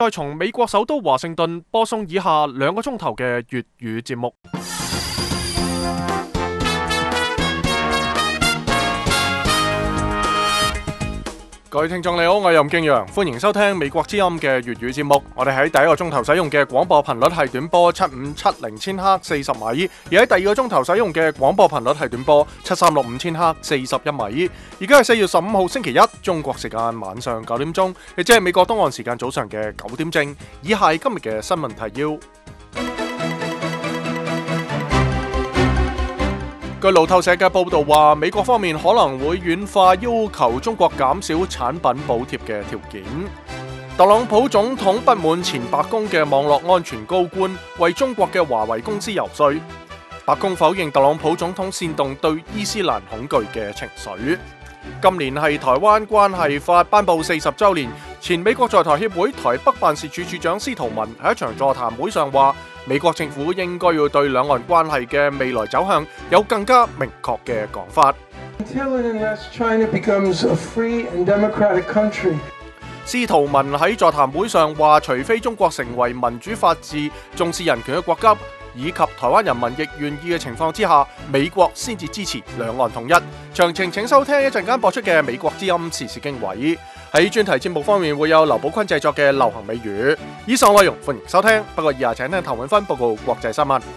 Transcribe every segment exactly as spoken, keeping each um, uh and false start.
再從美國首都華盛頓播送以下兩個鐘頭嘅粵語節目。各位聽眾你好，我係任敬陽，歡迎收聽美國之音嘅粵語節目。我哋喺第一個鐘頭使用嘅廣播頻率係短波七五七零千赫四十米，而喺第二個鐘頭使用嘅廣播頻率係短波七三六五千赫四十一米。而家係四月十五號星期一，中國時間晚上九點鐘，亦即係美國東岸時間早上嘅九點正。以下係今日嘅新聞提要。據路透社嘅報道話，美國方面可能會軟化要求中國減少產品補貼嘅條件。特朗普總統不滿前白宮嘅網絡安全高官為中國嘅華為公司游說。白宮否認特朗普總統煽動對伊斯蘭恐懼嘅情緒。今年係台灣關係法頒布四十週年，前美國在台協會台北辦事處處長司徒文喺一場座談會上話，美國政府應該要對兩岸關係嘅未來走向有更加明確嘅講法。司徒文喺座談會上話，除非中國成為民主法治、重視人權嘅國家，以及台灣人民亦願意嘅情況之下，美國先至支持兩岸統一。詳情請收聽一陣間播出嘅美國之音時事經緯。喺專題節目方面會有劉寶坤製作嘅流行美語。以上內容歡迎收聽，不過以下請聽譚永芬報告國際新聞。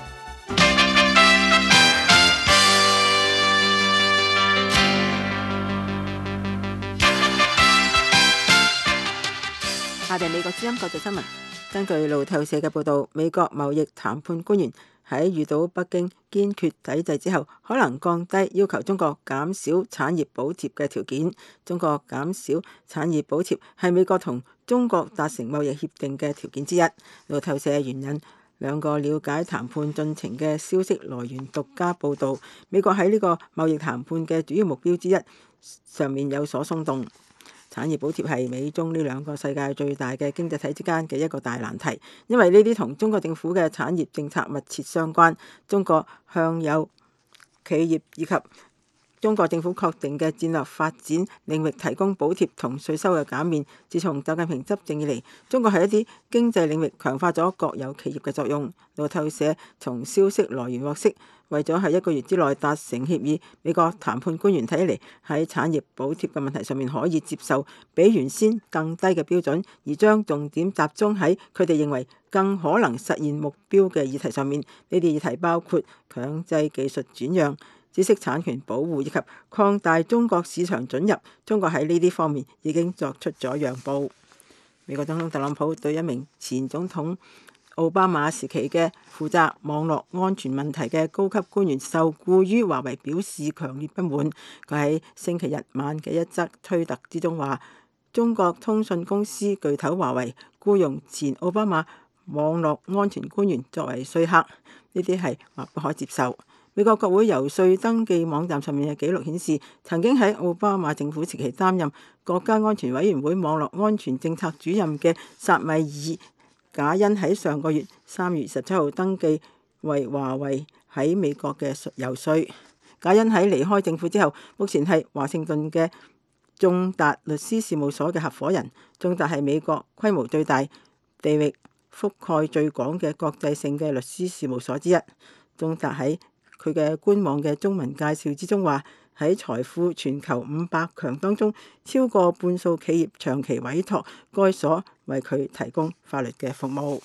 下邊美國之音國際新聞。根據路透社嘅報道，美國貿易談判官員喺遇到北京堅決抵制之後，可能降低要求中國減少產業補貼嘅條件。中國減少產業補貼係美國同中國達成貿易協定嘅條件之一。路透社援引兩個了解談判進程嘅消息來源獨家報導，美國喺呢個貿易談判嘅主要目標之一上面有所鬆動。產業補貼係美中呢兩個世界最大嘅經濟體之間嘅一個大難題，因為呢啲同中國政府嘅產業政策密切相關。中國向有企業以及中國政府確定嘅戰略發展領域提供補貼同稅收嘅減免。自從習近平執政以嚟，中國喺一啲經濟領域強化咗國有企業嘅作用。路透社從消息來源獲悉，為咗喺一個月之內達成協議，美國談判官員睇嚟喺產業補貼嘅問題上面可以接受比原先更低嘅標準，而將重點集中喺佢哋認為更可能實現目標嘅議題上面。呢啲議題包括強制技術轉讓、知識產權保護以及擴大中國市場准入。中國喺呢啲方面已經作出咗讓步。美國總統特朗普對一名前總統奧巴馬時期嘅負責網絡安全問題嘅高級官員受雇於華為表示強烈不滿。佢喺星期日晚嘅一則推特之中話，中國通訊公司巨頭華為僱用前奧巴馬網絡安全官員作為說客，呢啲係或不可接受。美國國會遊說登記網站上面嘅記錄顯示，曾經喺奧巴馬政府時期擔任國家安全委員會網絡安全政策主任嘅薩米爾賈恩喺上個月三月二十七號登記為華為喺美國嘅游說。賈恩喺離開政府之後，目前係華盛頓嘅眾達律師事務所嘅合夥人。眾達係美國規模最大、地域覆蓋最廣嘅國際性嘅律師事務所之一。眾達喺佢嘅官網嘅中文介紹之中話，喺財富全球五百強當中，超過半數企業長期委託該所為佢提供法律嘅服務。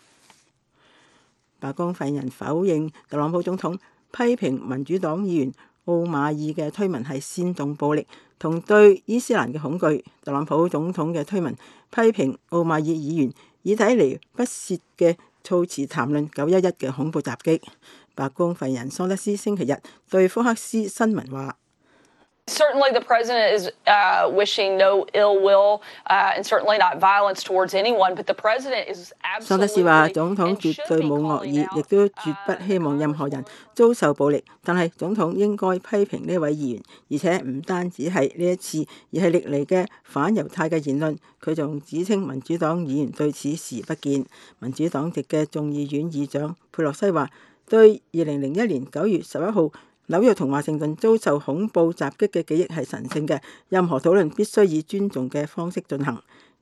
白宮發言人否認特朗普總統批評民主黨議員奧馬爾嘅推文係煽動暴力同對伊斯蘭嘅恐懼。特朗普總統嘅推文批評奧馬爾議員以睇嚟不屑嘅措辭談論九一一嘅恐怖襲擊。白宮發言人桑德斯星期日對福克斯新聞話 ：Certainly the president is uh, wishing no ill will uh, and certainly not violence towards anyone, but the president is absolutely 桑德斯話總統絕對冇惡意，亦都絕不希望任何人遭受暴力。但係總統應該批評呢位議員，而且唔單止係呢一次，而係歷嚟嘅反猶太嘅言論。佢仲指稱民主黨議員對此視而不見。民主黨籍嘅眾議院議長佩洛西話：對二零零一年九月十一號紐約同華盛頓遭受恐怖襲擊嘅記憶係神聖嘅，任何討論必須以尊重嘅方式進行。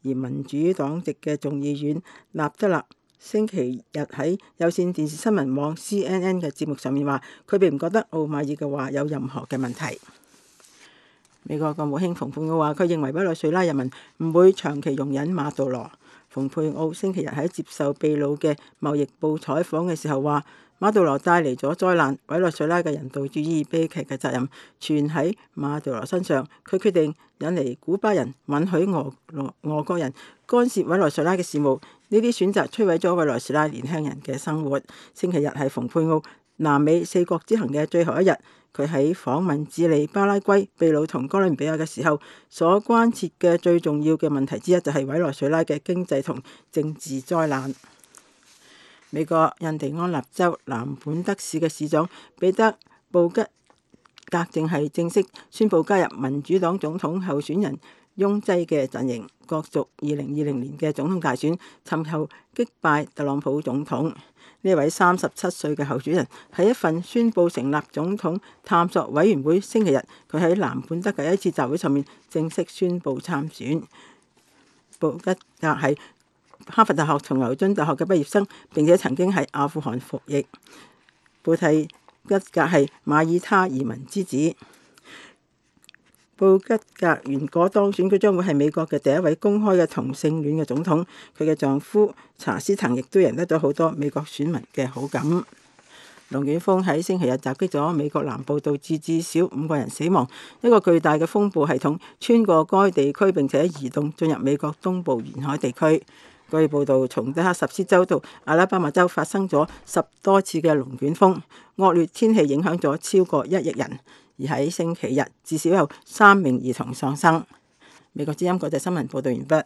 而民主黨籍嘅眾議院納德勒星期日喺有線電視新聞網 C N N 嘅節目上面話，佢並唔覺得奧馬爾嘅話有任何嘅問題。美國國務卿蓬佩奧話，佢認為委內瑞拉人民唔會長期容忍馬杜羅。蓬佩奧星期日喺接受秘魯嘅貿易報採訪嘅時候話，馬杜羅帶嚟咗災難，委內瑞拉嘅人道主義悲劇嘅責任全喺馬杜羅身上。佢決定引嚟古巴人，允許俄俄國人干涉委內瑞拉嘅事務。呢啲選擇摧毀咗委內瑞拉年輕人嘅生活。星期日係蓬佩奧南美四國之行嘅最後一日，佢喺訪問智利、巴拉圭、秘魯同哥倫比亞嘅時候，所關切嘅最重要嘅問題之一就係委內瑞拉嘅經濟同政治災難。美國印第安納州南本德市嘅市長彼得布吉格正係正式宣布加入民主黨總統候選人擁擠嘅陣營，角逐二零二零年嘅總統大選，尋求擊敗特朗普總統。呢位三十七歲嘅候選人喺一份宣布成立總統探索委員會星期日，佢喺南本德嘅一次集會上面正式宣布參選。布吉格係哈佛大學同牛津大學嘅畢業生，並且曾經喺阿富汗服役。布蒂吉格係馬爾他移民之子。布吉格如果當選，佢將會係美國嘅第一位公開嘅同性戀嘅總統。佢嘅丈夫查斯滕亦都贏得咗好多美國選民嘅好感。龍捲風喺星期日襲擊咗美國南部，導致至少五個人死亡。一個巨大嘅風暴系統穿過該地區，並且移動進入美國東部沿海地區。據報道，從德克薩斯州到阿拉巴馬州發生咗十多次嘅龍捲風，惡劣天氣影響咗超過一億人。而喺星期日，至少有三名兒童喪生。美國之音國際新聞報道完畢。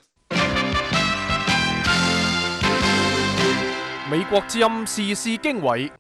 美國之音時事經緯。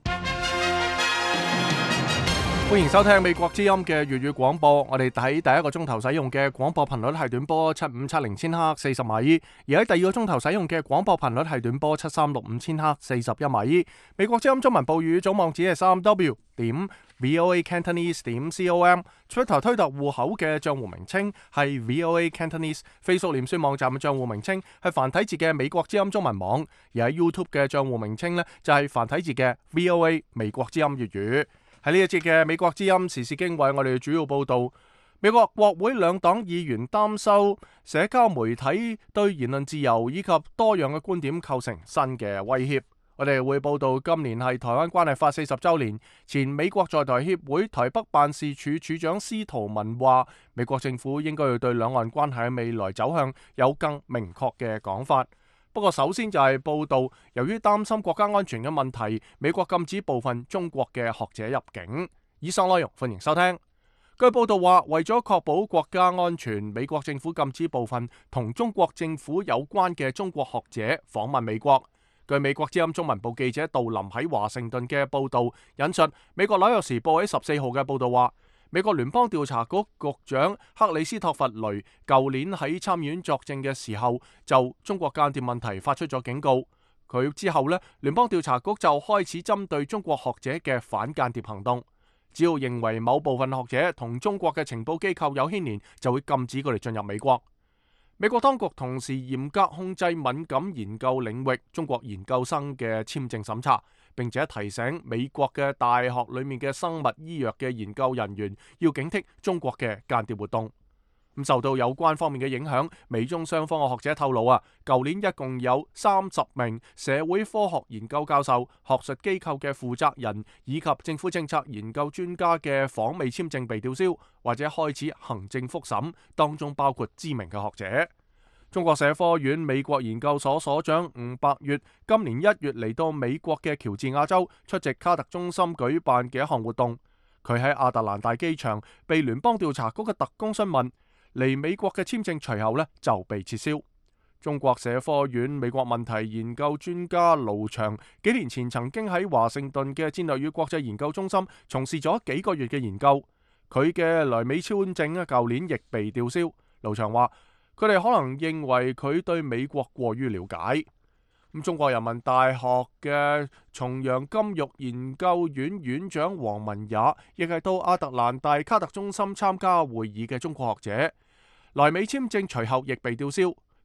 歡迎收聽美國之音嘅粵語廣播。我哋喺第一個鐘頭使用嘅廣播頻率係短波七五七零千赫四十米，而喺第二個鐘頭使用嘅廣播頻率係短波七三六五千赫四十一米。美國之音中文報語總網址係三 w 點 voa cantonese 點 com。Twitter 推特戶口嘅賬戶名稱係 voa cantonese。Facebook 臉書網站嘅賬戶名稱係繁體字嘅美國之音中文網，而喺 YouTube 嘅賬戶名稱呢，就係繁體字嘅 voa 美國之音粵語。喺呢一節嘅美國之音時事經緯，我哋主要報道美國國會兩黨議員擔憂社交媒體對言論自由以及多樣嘅觀點構成新嘅威脅。我哋會報道今年係台灣關係法四十週年，前美國在台協會台北辦事處處長司徒文話，美國政府應該要對兩岸關係嘅未來走向有更明確嘅講法。不過首先就係報道，由於擔心國家安全嘅問題，美國禁止部分中國嘅學者入境。以上內容歡迎收聽。據報道話，為咗確保國家安全，美國政府禁止部分同中國政府有關嘅中國學者訪問美國。據美國之音中文部記者杜林喺華盛頓嘅報道，引述美國紐約時報喺十四號嘅報道話，美國聯邦調查局局長克里斯托弗雷舊年喺參議院作證嘅時候，就中國間諜問題發出咗警告。佢之後呢，聯邦調查局就開始針對中國學者嘅反間諜行動。只要認為某部分學者同中國嘅情報機構有牽連，就會禁止佢哋進入美國。美國當局同時嚴格控制敏感研究領域中國研究生嘅簽證審查，並且提醒美國嘅大學裏面嘅生物醫藥嘅研究人員要警惕中國嘅間諜活動。咁受到有關方面嘅影響，美中雙方嘅學者透露啊，舊年一共有三十名社會科學研究教授、學術機構嘅負責人以及政府政策研究專家嘅訪美簽證被吊銷或者開始行政復審，當中包括知名嘅學者。中國社科院美國研究所所長吳伯月今年一月嚟到美國嘅喬治亞州出席卡特中心舉辦嘅一項活動，佢喺亞特蘭大機場被聯邦調查局嘅特工詢問，嚟美國嘅簽證隨後呢就被撤銷。中國社科院美國問題研究專家盧翔幾年前曾經喺華盛頓嘅戰略與國際研究中心從事咗幾個月嘅研究，佢嘅來美簽證呢舊年亦被吊銷。盧翔話，佢哋可能認為佢對美國過於了解。咁中國人民大學嘅重陽金玉研究院院長王文也亦係到亞特蘭大卡特中心參加會議嘅中國學者，來美簽證隨後亦被吊銷。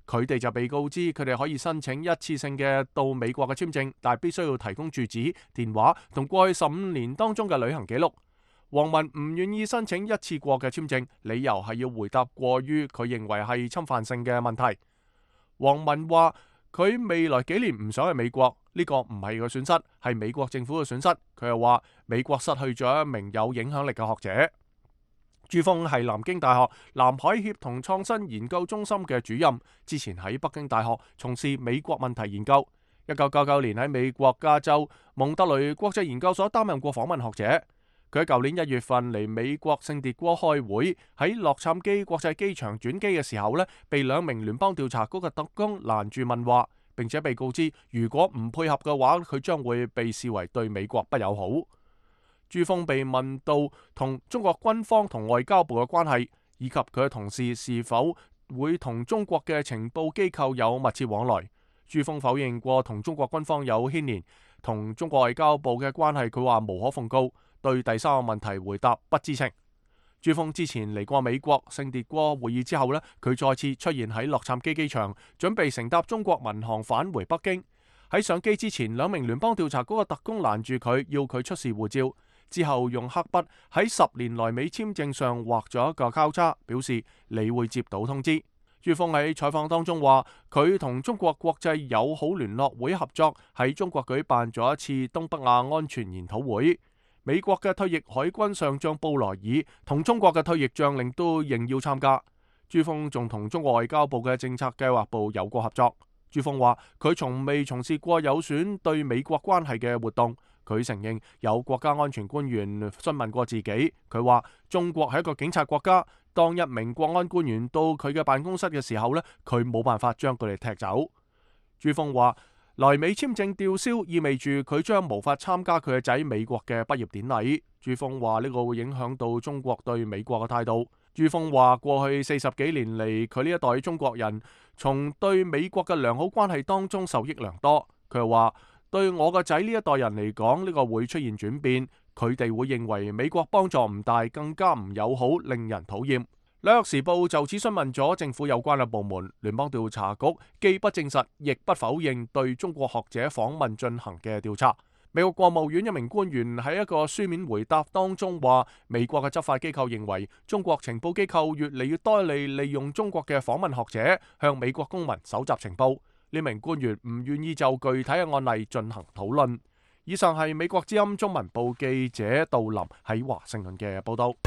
佢哋就被告知佢哋可以申請一次性嘅到美國嘅簽證，但係必須要提供住址、電話同過去十五年當中嘅旅行記錄。黃文唔願意申請一次過嘅簽證，理由係要回答過於佢認為係侵犯性嘅問題。黃文話佢未來幾年唔想去美國，呢個唔係個損失，係美國政府嘅損失。佢又話美國失去咗一名有影響力嘅學者。朱鋒係南京大學南海協同創新研究中心嘅主任，之前喺北京大學從事美國問題研究。一九九九年喺美國加州蒙特雷國際研究所擔任過訪問學者。佢喺舊年一月份嚟美國聖迭戈開會，喺洛杉磯國際機場轉機嘅時候呢，被兩名聯邦調查局嘅特工攔住問話，並且被告知如果唔配合嘅話，佢將會被視為對美國不友好。朱鋒被問到同中國軍方同外交部嘅關係，以及佢嘅同事是否會同中國嘅情報機構有密切往來，朱鋒否認過同中國軍方有牽連，同中國外交部嘅關係佢話無可奉告。對第三個問題回答不知情。朱鋒之前嚟過美國聖迭戈會議之後呢，佢再次出現喺洛杉磯機場，準備乘搭中國民航返回北京。喺上機之前，兩名聯邦調查局嘅特工攔住佢，要佢出示護照。之後用黑筆喺十年來美簽證上畫咗一個交叉，表示你會接到通知。朱鋒喺採訪當中話，佢同中國國際友好聯絡會合作，喺中國舉辦咗一次東北亞安全研討會。美國嘅退役海軍上將布萊爾同中國嘅退役將領都應邀參加。朱鋒仲同中國外交部嘅政策計劃部有過合作。朱鋒話佢從未從事過有損對美國關係嘅活動。佢承認有國家安全官員詢問過自己。佢話中國係一個警察國家，當一名國安官員到佢嘅辦公室嘅時候呢，佢冇辦法將佢哋踢走。朱鋒話來美簽證吊銷意味住佢將無法參加佢嘅仔美國嘅畢業典禮。朱鋒話呢個會影響到中國對美國嘅態度。朱鋒話過去四十幾年嚟，佢呢一代中國人從對美國嘅良好關係當中受益良多。佢又話對我個仔呢一代人嚟講，呢個會出現轉變，佢哋會認為美國幫助唔大，更加唔友好，令人討厭。紐約時報就此詢問咗政府有關嘅部門，聯邦調查局既不證實，亦不否認對中國學者訪問進行嘅調查。美國國務院一名官員喺一個書面回答當中話，美國嘅執法機構認為中國情報機構越嚟越多地利用中國嘅訪問學者向美國公民搜集情報。呢名官員唔願意就具體嘅案例進行討論。以上係美國之音中文部記者杜林喺華盛頓嘅報道。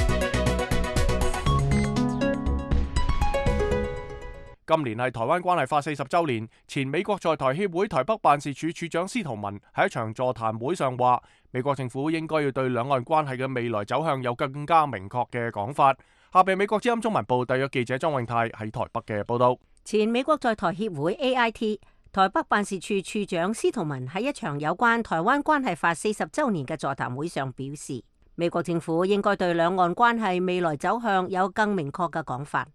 今年係台灣關係法四十週年，前美國在台協會台北辦事處處長司徒文喺一場座談會上話，美國政府應該要對兩岸關係嘅未來走向有更加明確嘅講法。下邊美國之音中文部特約記者莊永泰喺台北嘅報道。 前美國在台協會 A I T 台北辦事處處長司徒文喺一場有關台灣關係法四十週年嘅座談會上表示，美國政府應該對兩岸關係未來走向有更明確嘅講法。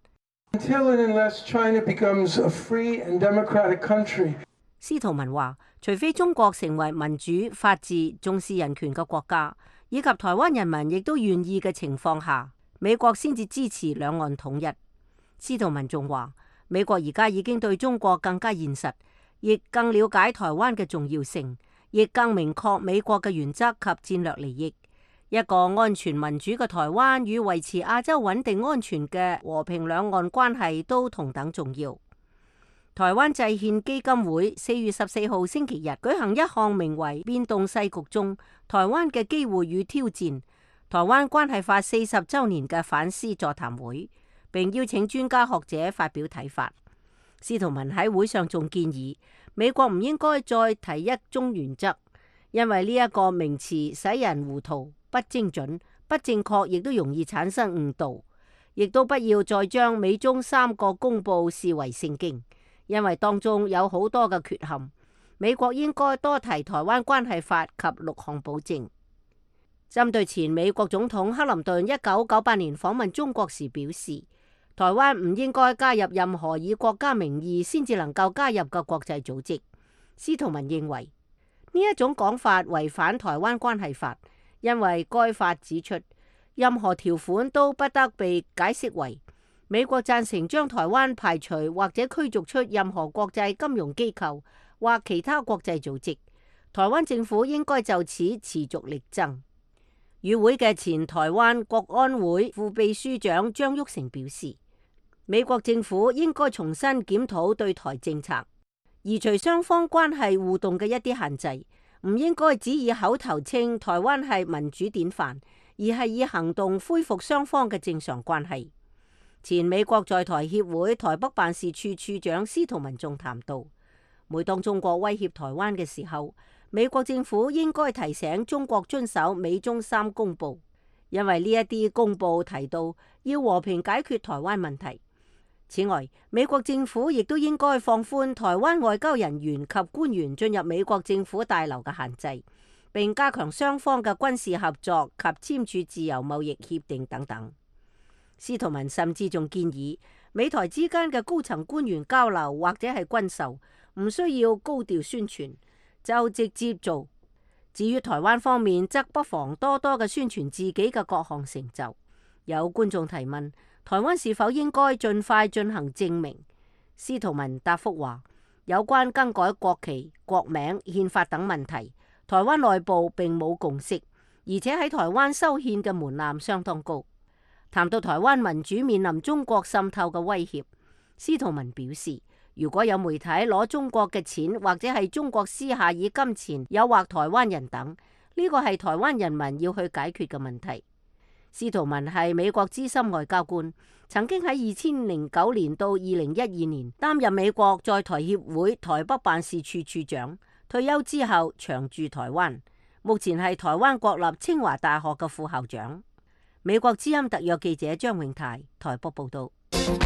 司徒文話，除非中國成為民主、法治、重視人權嘅國家，以及台灣人民亦都願意嘅情況下，美國先至支持兩岸統一。司徒文仲話，美國而家已經對中國更加現實，亦更了解台灣嘅重要性，亦更明確美國嘅原則及戰略利益。一個安全民主嘅台灣與維持亞洲穩定安全嘅和平兩岸關係都同等重要。台灣制憲基金會四月十四號星期日舉行一項名為《變動世局中台灣嘅機會與挑戰：台灣關係法四十週年》嘅反思座談會，並邀請專家學者發表睇法。司徒文喺會上仲建議，美國唔應該再提一中原則，因為呢一個名詞使人糊塗、不精準、不正確，亦都容易產生誤導。亦都不要再將美中三個公報視為聖經，因為當中有好多嘅缺陷。美國應該多提台灣關係法及六項保證。針對前美國總統克林頓一九九八年訪問中國時表示，台灣唔應該加入任何以國家名義先至能夠加入嘅國際組織。司徒文認為呢一種講法違反台灣關係法，因為該法指出，任何條款都不得被解釋為美國贊成將台灣排除或者驅逐出任何國際金融機構或其他國際組織。台灣政府應該就此持續力爭。與會嘅前台灣國安會副秘書長張玉成表示，美國政府應該重新檢討對台政策，移除雙方關係互動嘅一啲限制，唔應該只以口頭稱台灣係民主典範，而係以行動恢復雙方嘅正常關係。前美國在台協會台北辦事處處長司徒文仲談到，每當中國威脅台灣嘅時候，美國政府應該提醒中國遵守美中三公報，因為呢一啲公報提到要和平解決台灣問題。此外，美國政府亦都應該放寬台灣外交人員及官員進入美國政府大樓嘅限制，並加強雙方嘅軍事合作及簽署自由貿易協定等等。司徒文甚至仲建議美台之間嘅高層官員交流或者係軍售，唔需要高調宣傳，就直接做。至於台灣方面，則不妨多多嘅宣傳自己嘅各項成就。有觀眾提問，台灣是否應該盡快進行正名？司徒文答覆話，有關更改國旗、國名、憲法等問題，台灣內部並冇共識，而且喺台灣修憲嘅門檻相當高。談到台灣民主面臨中國滲透嘅威脅，司徒文表示，如果有媒體攞中國嘅錢，或者係中國私下以金錢誘惑台灣人等，呢個係台灣人民要去解決嘅問題。司徒文係美國資深外交官，曾經喺二千零九年到二零一二年擔任美國在台協會台北辦事處處長，退休之後長駐台灣，目前係台灣國立清華大學嘅副校長。美國之音特約記者張永泰台北報道。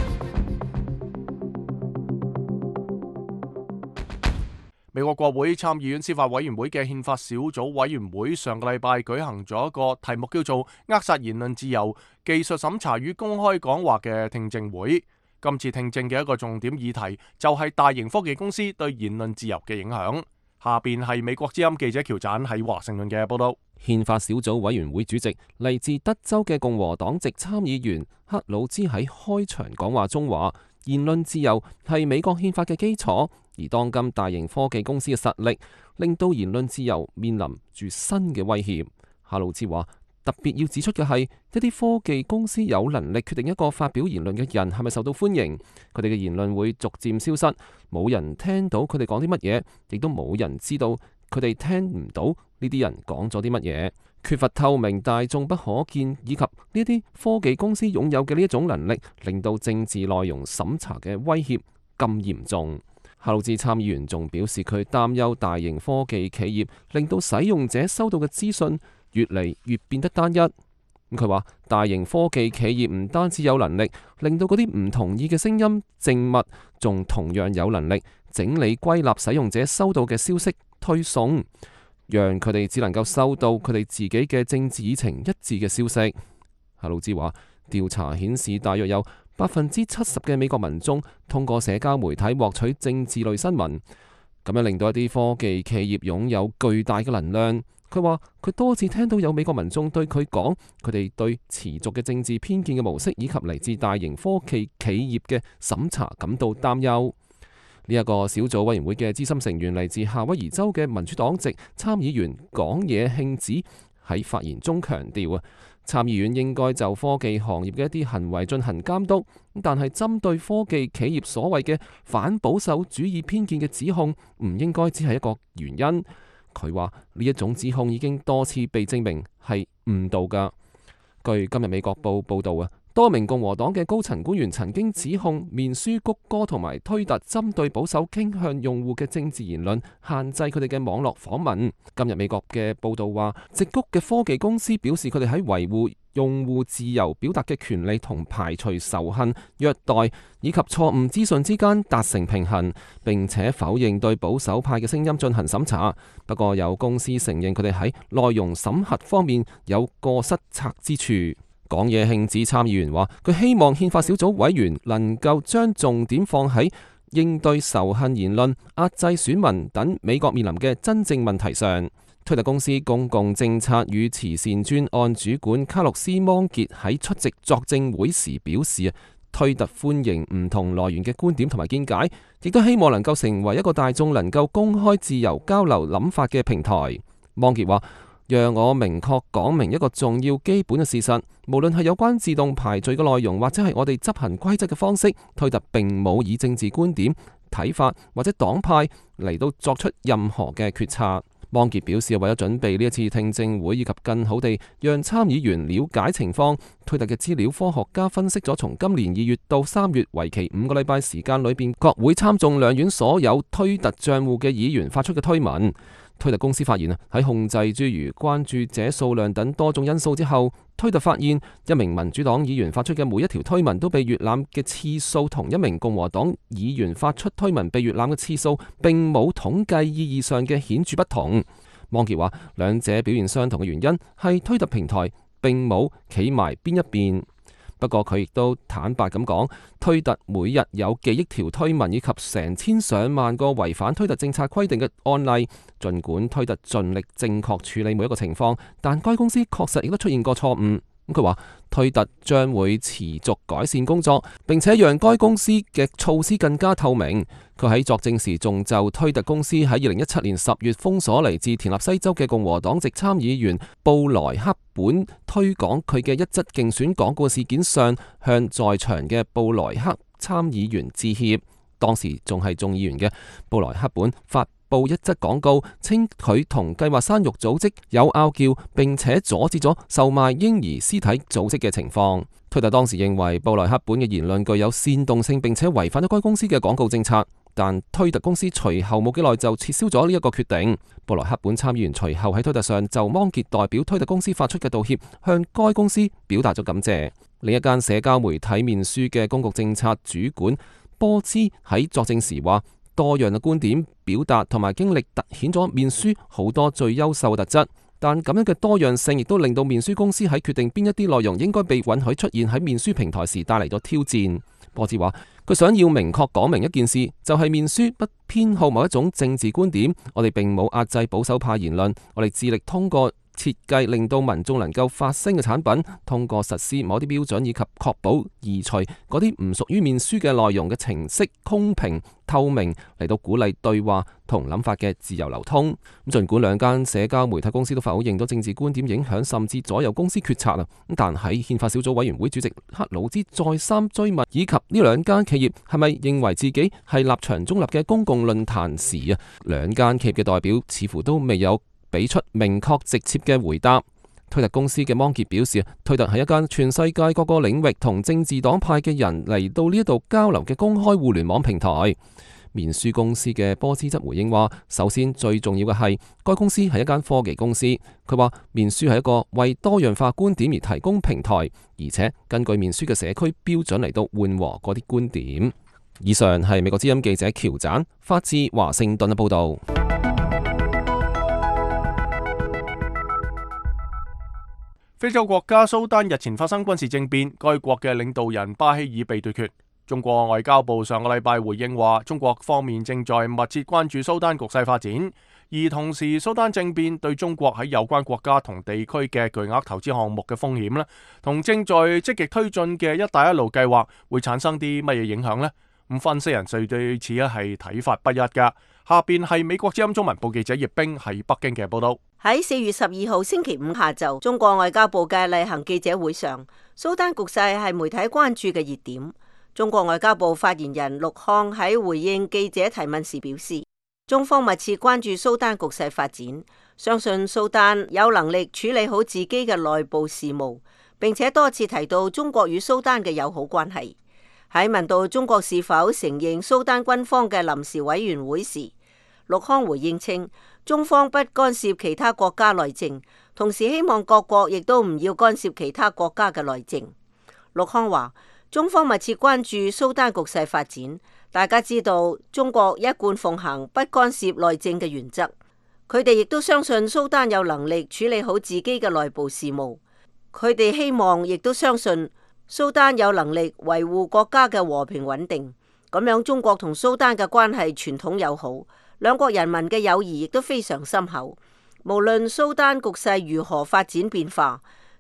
美國國會參議院司法委員會嘅憲法小組委員會上個禮拜舉行咗一個題目叫做扼殺言論自由、技術審查與公開講話嘅聽證會。今次聽證嘅一個重點議題就係大型科技公司對言論自由嘅影響。下邊係美國之音記者喬贊喺華盛頓嘅報道。 憲法小組委員會主席嚟自德州嘅共和黨籍參議員克魯茲喺開場講話中話，言論自由係美國憲法嘅基礎，而當今大型科技公司嘅實力令到言論自由面臨住新嘅威脅。克魯茲話，特別要指出嘅係，一啲科技公司有能力決定一個發表言論嘅人係咪受到歡迎，佢哋嘅言論會逐漸消失，冇人聽到佢哋講啲乜嘢，亦都冇人知道佢哋聽唔到呢啲人講咗啲乜嘢。缺乏透明、大眾不可見，以及呢啲科技公司擁有嘅呢一種能力，令到政治內容審查嘅威脅咁嚴重。克魯茲參議員仲表示，佢擔憂大型科技企業令到使用者收到嘅資訊越嚟越變得單一。咁佢話，大型科技企業唔單止有能力令到嗰啲唔同意嘅聲音靜默，仲同樣有能力整理歸納使用者收到嘅消息推送，讓佢哋只能夠收到佢哋自己嘅政治議程一致嘅消息。克魯茲話，調查顯示大約有百分之七十嘅美國民眾通過社交媒體獲取政治類新聞，咁樣令到一啲科技企業擁有巨大嘅能量。佢話佢多次聽到有美國民眾對佢講，佢哋對持續嘅政治偏見嘅模式以及嚟自大型科技企業嘅審查感到擔憂。呢一個小組委員會嘅資深成員嚟自夏威夷州嘅民主黨籍參議員廣野慶子喺發言中強調啊，參議院應該就科技行業嘅一啲行為進行監督，但係針對科技企業所謂嘅反保守主義偏見嘅指控，唔應該只係一個原因。佢話呢一種指控已經多次被證明係誤導㗎。據今日美國報報導啊，多名共和黨嘅高層官員曾經指控面書、谷歌同埋推特針對保守傾向用戶嘅政治言論，限制佢哋嘅網絡訪問。今日美國嘅報導話，矽谷嘅科技公司表示佢哋喺維護用戶自由表達嘅權利同排除仇恨、虐待以及錯誤資訊之間達成平衡，並且否認對保守派嘅聲音進行審查。不過有公司承認佢哋喺內容審核方面有過失策之處。廣野慶子參議員話，佢希望憲法小組委員能夠將重點放喺應對仇恨言論、壓制選民等美國面臨嘅真正問題上。推特公司公共政策與慈善專案主管卡洛斯芒傑喺出席作證會時表示啊， 推特歡迎唔同來源嘅觀點同埋見解，亦都希望能夠成為一個大眾能夠公開自由交流諗法嘅平台。芒傑話：讓我明確講明一個重要基本嘅事實，無論係有關自動排序嘅內容，或者係我哋執行規則嘅方式，推特並冇以政治觀點、睇法或者黨派嚟到作出任何嘅決策。芒傑表示，為咗準備呢一次聽證會以及更好地讓參議員了解情況，推特嘅資料科學家分析咗從今年二月到三月為期五個禮拜時間裏邊，國會參眾兩院所有推特賬戶嘅議員發出嘅推文。推特公司發現啊，喺控制諸如關注者數量等多種因素之後，推特發現一名民主黨議員發出嘅每一條推文都被閱覽嘅次數同一名共和黨議員發出推文被閱覽嘅次數並冇統計意義上嘅顯著不同。芒傑話，兩者表現相同嘅原因係推特平台並冇企埋邊一邊。不過佢亦都坦白咁講，推特每日有幾億條推文以及成千上萬個違反推特政策規定嘅案例。儘管推特盡力正確處理每一個情況，但該公司確實亦都出現過錯誤。咁佢話，推特將會持續改善工作，並且讓該公司嘅措施更加透明。佢喺作證時仲就推特公司喺二零一七年十月封鎖嚟自田納西州嘅共和黨籍參議員布萊克本推廣佢嘅一則競選廣告事件上，向在場嘅布萊克參議員致歉。當時仲係眾議員嘅布萊克本發報一則廣告，稱佢同計劃生育組織有拗撬，並且阻止咗售賣嬰兒屍體組織嘅情況。推特當時認為布萊克本嘅言論具有煽動性，並且違反咗該公司嘅廣告政策。但推特公司隨後冇幾耐就撤銷咗呢一個決定。布萊克本參議員隨後喺推特上就芒傑代表推特公司發出嘅道歉，向該公司表達咗感謝。另一間社交媒體面書嘅公共政策主管波茲喺作證時話，多樣嘅觀點表達同埋經歷凸顯咗面書好多最優秀嘅特質，但咁樣嘅多樣性亦都令到面書公司喺決定邊一啲內容應該被允許出現喺面書平台時帶嚟咗挑戰。波茲話，佢想要明確講明一件事，就係面書不偏好某一種政治觀點，我哋並冇壓制保守派言論，我哋致力通過設計令到民眾能夠發聲嘅產品，通過實施某啲標準以及確保移除嗰啲唔屬於面書嘅內容嘅程式公平透明，嚟到鼓勵對話同諗法嘅自由流通。咁儘管兩間社交媒體公司都否認咗政治觀點影響甚至左右公司決策啊，咁但喺憲法小組委員會主席克魯茲再三追問以及呢兩間企業係咪認為自己係立場中立嘅公共論壇時啊，兩間企業嘅代表似乎都未有俾出明確直接嘅回答。推特公司嘅芒傑表示，推特係一間全世界各個領域同政治黨派嘅人嚟到呢一度交流嘅公開互聯網平台。面書公司嘅波茲則回應話，首先最重要嘅係該公司係一間科技公司。佢話面書係一個為多樣化觀點而提供平台，而且根據面書嘅社區標準嚟到緩和嗰啲觀點。以上係美國之音記者喬盞發自華盛頓嘅報道。 非洲國家蘇丹日前發生軍事政變，該國嘅領導人巴希爾被奪權。中國外交部上個禮拜回應話，中國方面正在密切關注蘇丹局勢發展，而同時蘇丹政變對中國喺有關國家同地區嘅巨額投資項目嘅風險咧，同正在積極推進嘅一帶一路計劃會產生啲乜嘢影響呢？咁分析人士對此咧係睇法不一噶。下邊係美國之音中文部記者葉冰喺北京嘅報道。 喺四月十二號星期五下晝，中國外交部嘅例行記者會上，蘇丹局勢係媒體關注嘅熱點。中國外交部發言人陸康喺回應記者提問時表示，中方密切關注蘇丹局勢發展，相信蘇丹有能力處理好自己嘅內部事務，並且多次提到中國與蘇丹嘅友好關係。喺問到中國是否承認蘇丹軍方嘅臨時委員會時，陸康回應稱，中方不干涉其他國家內政，同時希望各國亦都唔要干涉其他國家嘅內政。陸康話，中方密切關注蘇丹局勢發展，大家知道中國一貫奉行不干涉內政嘅原則，佢哋亦都相信蘇丹有能力處理好自己嘅內部事務，佢哋希望亦都相信蘇丹有能力維護國家嘅和平穩定。咁樣中國同蘇丹嘅關係傳統友好，兩國人民嘅友誼亦都非常深厚。無論蘇丹局勢如何發展變化，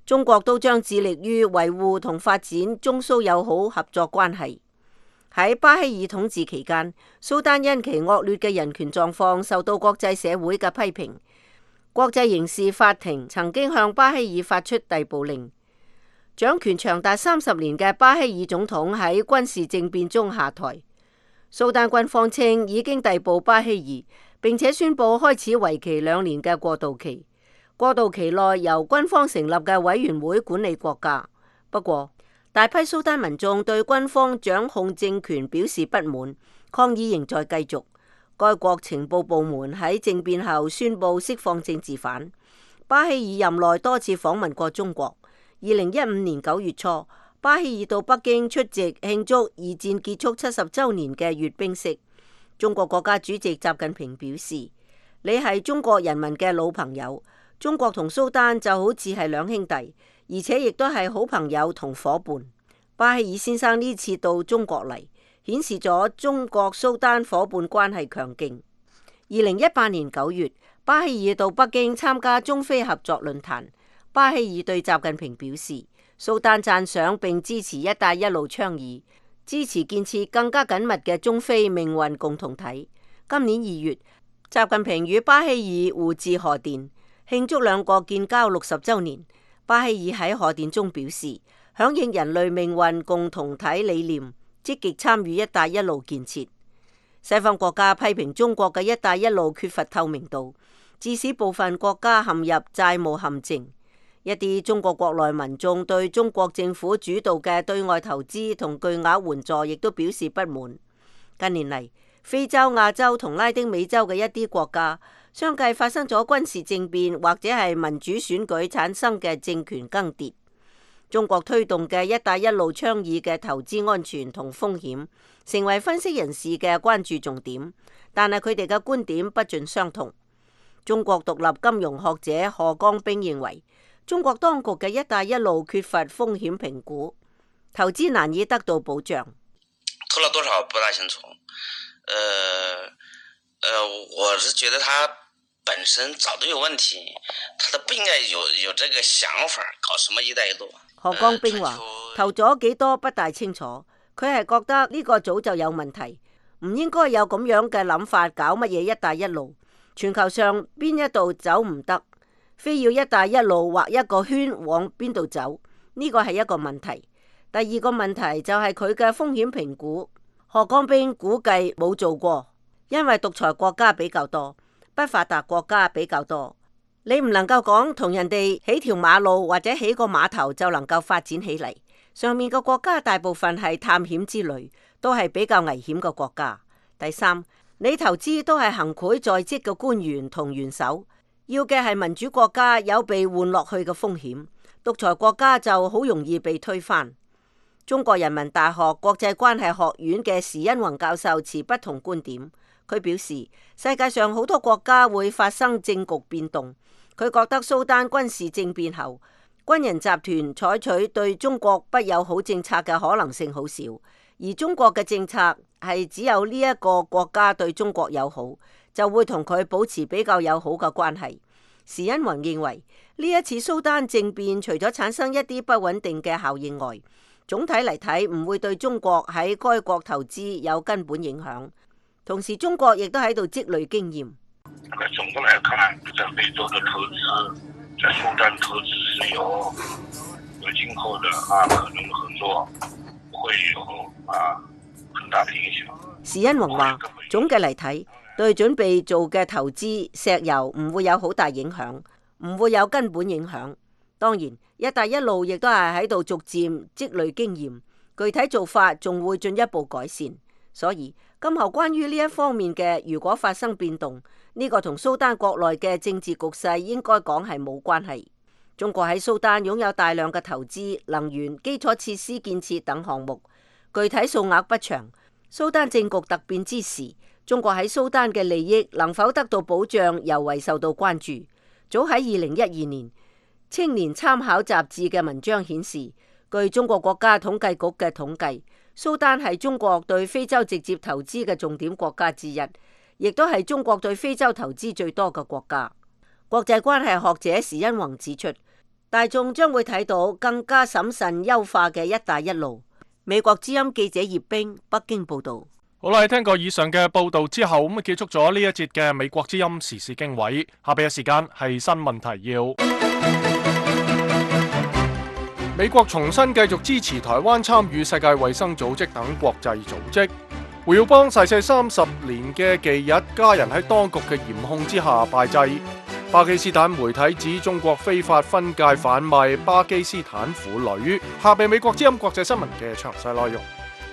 中國都將致力於維護同發展中蘇友好合作關係。喺巴希爾統治期間，蘇丹因其惡劣嘅人權狀況受到國際社會嘅批評。國際刑事法庭曾經向巴希爾發出逮捕令。掌權長達三十年嘅巴希爾總統喺軍事政變中下台。蘇丹軍方稱已經逮捕巴希爾，並且宣布開始為期兩年嘅過渡期。過渡期內由軍方成立嘅委員會管理國家。不過，大批蘇丹民眾對軍方掌控政權表示不滿，抗議仍在繼續。該國情報部門喺政變後宣布釋放政治犯。巴希爾任內多次訪問過中國。二零一五年九月初，巴希爾到北京出席慶祝二戰結束七十週年嘅閱兵式。中國國家主席習近平表示：你係中國人民嘅老朋友。中國同蘇丹就好似係兩兄弟，而且亦都係好朋友同夥伴。巴希爾先生呢次到中國嚟，顯示咗中國蘇丹夥伴關係強勁。二零一八年九月，巴希爾到北京參加中非合作論壇。巴希爾對習近平表示，蘇丹讚賞並支持一帶一路倡議，支持建設更加緊密嘅中非命運共同體。今年二月，習近平與巴希爾互致賀電，慶祝兩國建交六十週年。巴希爾喺賀電中表示，響應人類命運共同體理念，積極參與一帶一路建設。西方國家批評中國嘅一帶一路缺乏透明度，致使部分國家陷入債務陷阱。一啲中國國內民眾對中國政府主導嘅對外投資同巨額援助亦都表示不滿。近年嚟，非洲、亞洲同拉丁美洲嘅一啲國家相繼發生咗軍事政變或者係民主選舉產生嘅政權更迭。中國推動嘅一帶一路倡議嘅投資安全同風險成為分析人士嘅關注重點，但係佢哋嘅觀點不盡相同。中國獨立金融學者賀江兵認為，中國當局嘅一帶一路缺乏風險評估，投資難以得到保障。 投了多少不大清楚。呃，呃，我是覺得他本身早都有問題，他都不應該有有這個想法，搞什麼一帶一路。 賀江兵話：投咗幾多不大清楚，佢係覺得呢個早就有問題，唔應該有咁樣嘅諗法，搞乜嘢一帶一路？全球上邊一度走唔得，非要一帶一路畫一個圈往邊度走，呢個係一個問題。第二個問題就係佢嘅風險評估。賀江兵估計冇做過，因為獨裁國家比較多，不發達國家比較多。你唔能夠講同人哋起條馬路或者起個碼頭就能夠發展起嚟。上面嘅國家大部分係探險之旅，都係比較危險嘅國家。第三，你投資都係行賄在職嘅官員同元首，要嘅係民主國家有被換落去嘅風險，獨裁國家就好容易被推翻。中國人民大學國際關係學院嘅時殷弘教授持不同觀點。佢表示，世界上好多國家會發生政局變動。佢覺得蘇丹軍事政變後，軍人集團採取對中國不友好政策嘅可能性好少，而中國嘅政策係只有呢一個國家對中國友好，就會同佢保持比較友好嘅關係。時殷弘認為，呢一次蘇丹政變除咗產生一啲不穩定嘅效應外，總體嚟睇唔會對中國喺該國投資有根本影響。同時，中國亦都喺度積累經驗。 總的來看，在非洲的投資，在蘇丹投資是有有今後的啊可能合作會有啊很大的影響。 時殷弘話：總嘅嚟睇，對準備做嘅投資石油唔會有好大影響，唔會有根本影響。當然，一帶一路亦都係喺度逐漸積累經驗，具體做法仲會進一步改善。所以今後關於呢一方面嘅，如果發生變動，呢個同蘇丹國內嘅政治局勢應該講係冇關係。中國喺蘇丹擁有大量嘅投資、能源、基礎設施建設等項目，具體數額不詳。蘇丹政局突變之時，中國喺蘇丹嘅利益能否得到保障，尤為受到關注。早喺二零一二年，青年參考雜誌嘅文章顯示，據中國國家統計局嘅統計，蘇丹係中國對非洲直接投資嘅重點國家之一，亦都係中國對非洲投資最多嘅國家。國際關係學者時殷弘指出， 大眾將會睇到更加審慎優化嘅一帶一路。美國之音記者葉冰北京報道。 好啦，聽過以上嘅報道之後，咁結束咗呢一節嘅美國之音時事經緯。下邊嘅時間係新聞提要。美國重新繼續支持台灣參與世界衛生組織等國際組織。胡耀邦逝世三十年嘅忌日，家人喺當局嘅嚴控之下拜祭。巴基斯坦媒體指中國非法分界販賣巴基斯坦婦女。下邊美國之音國際新聞嘅詳細內容。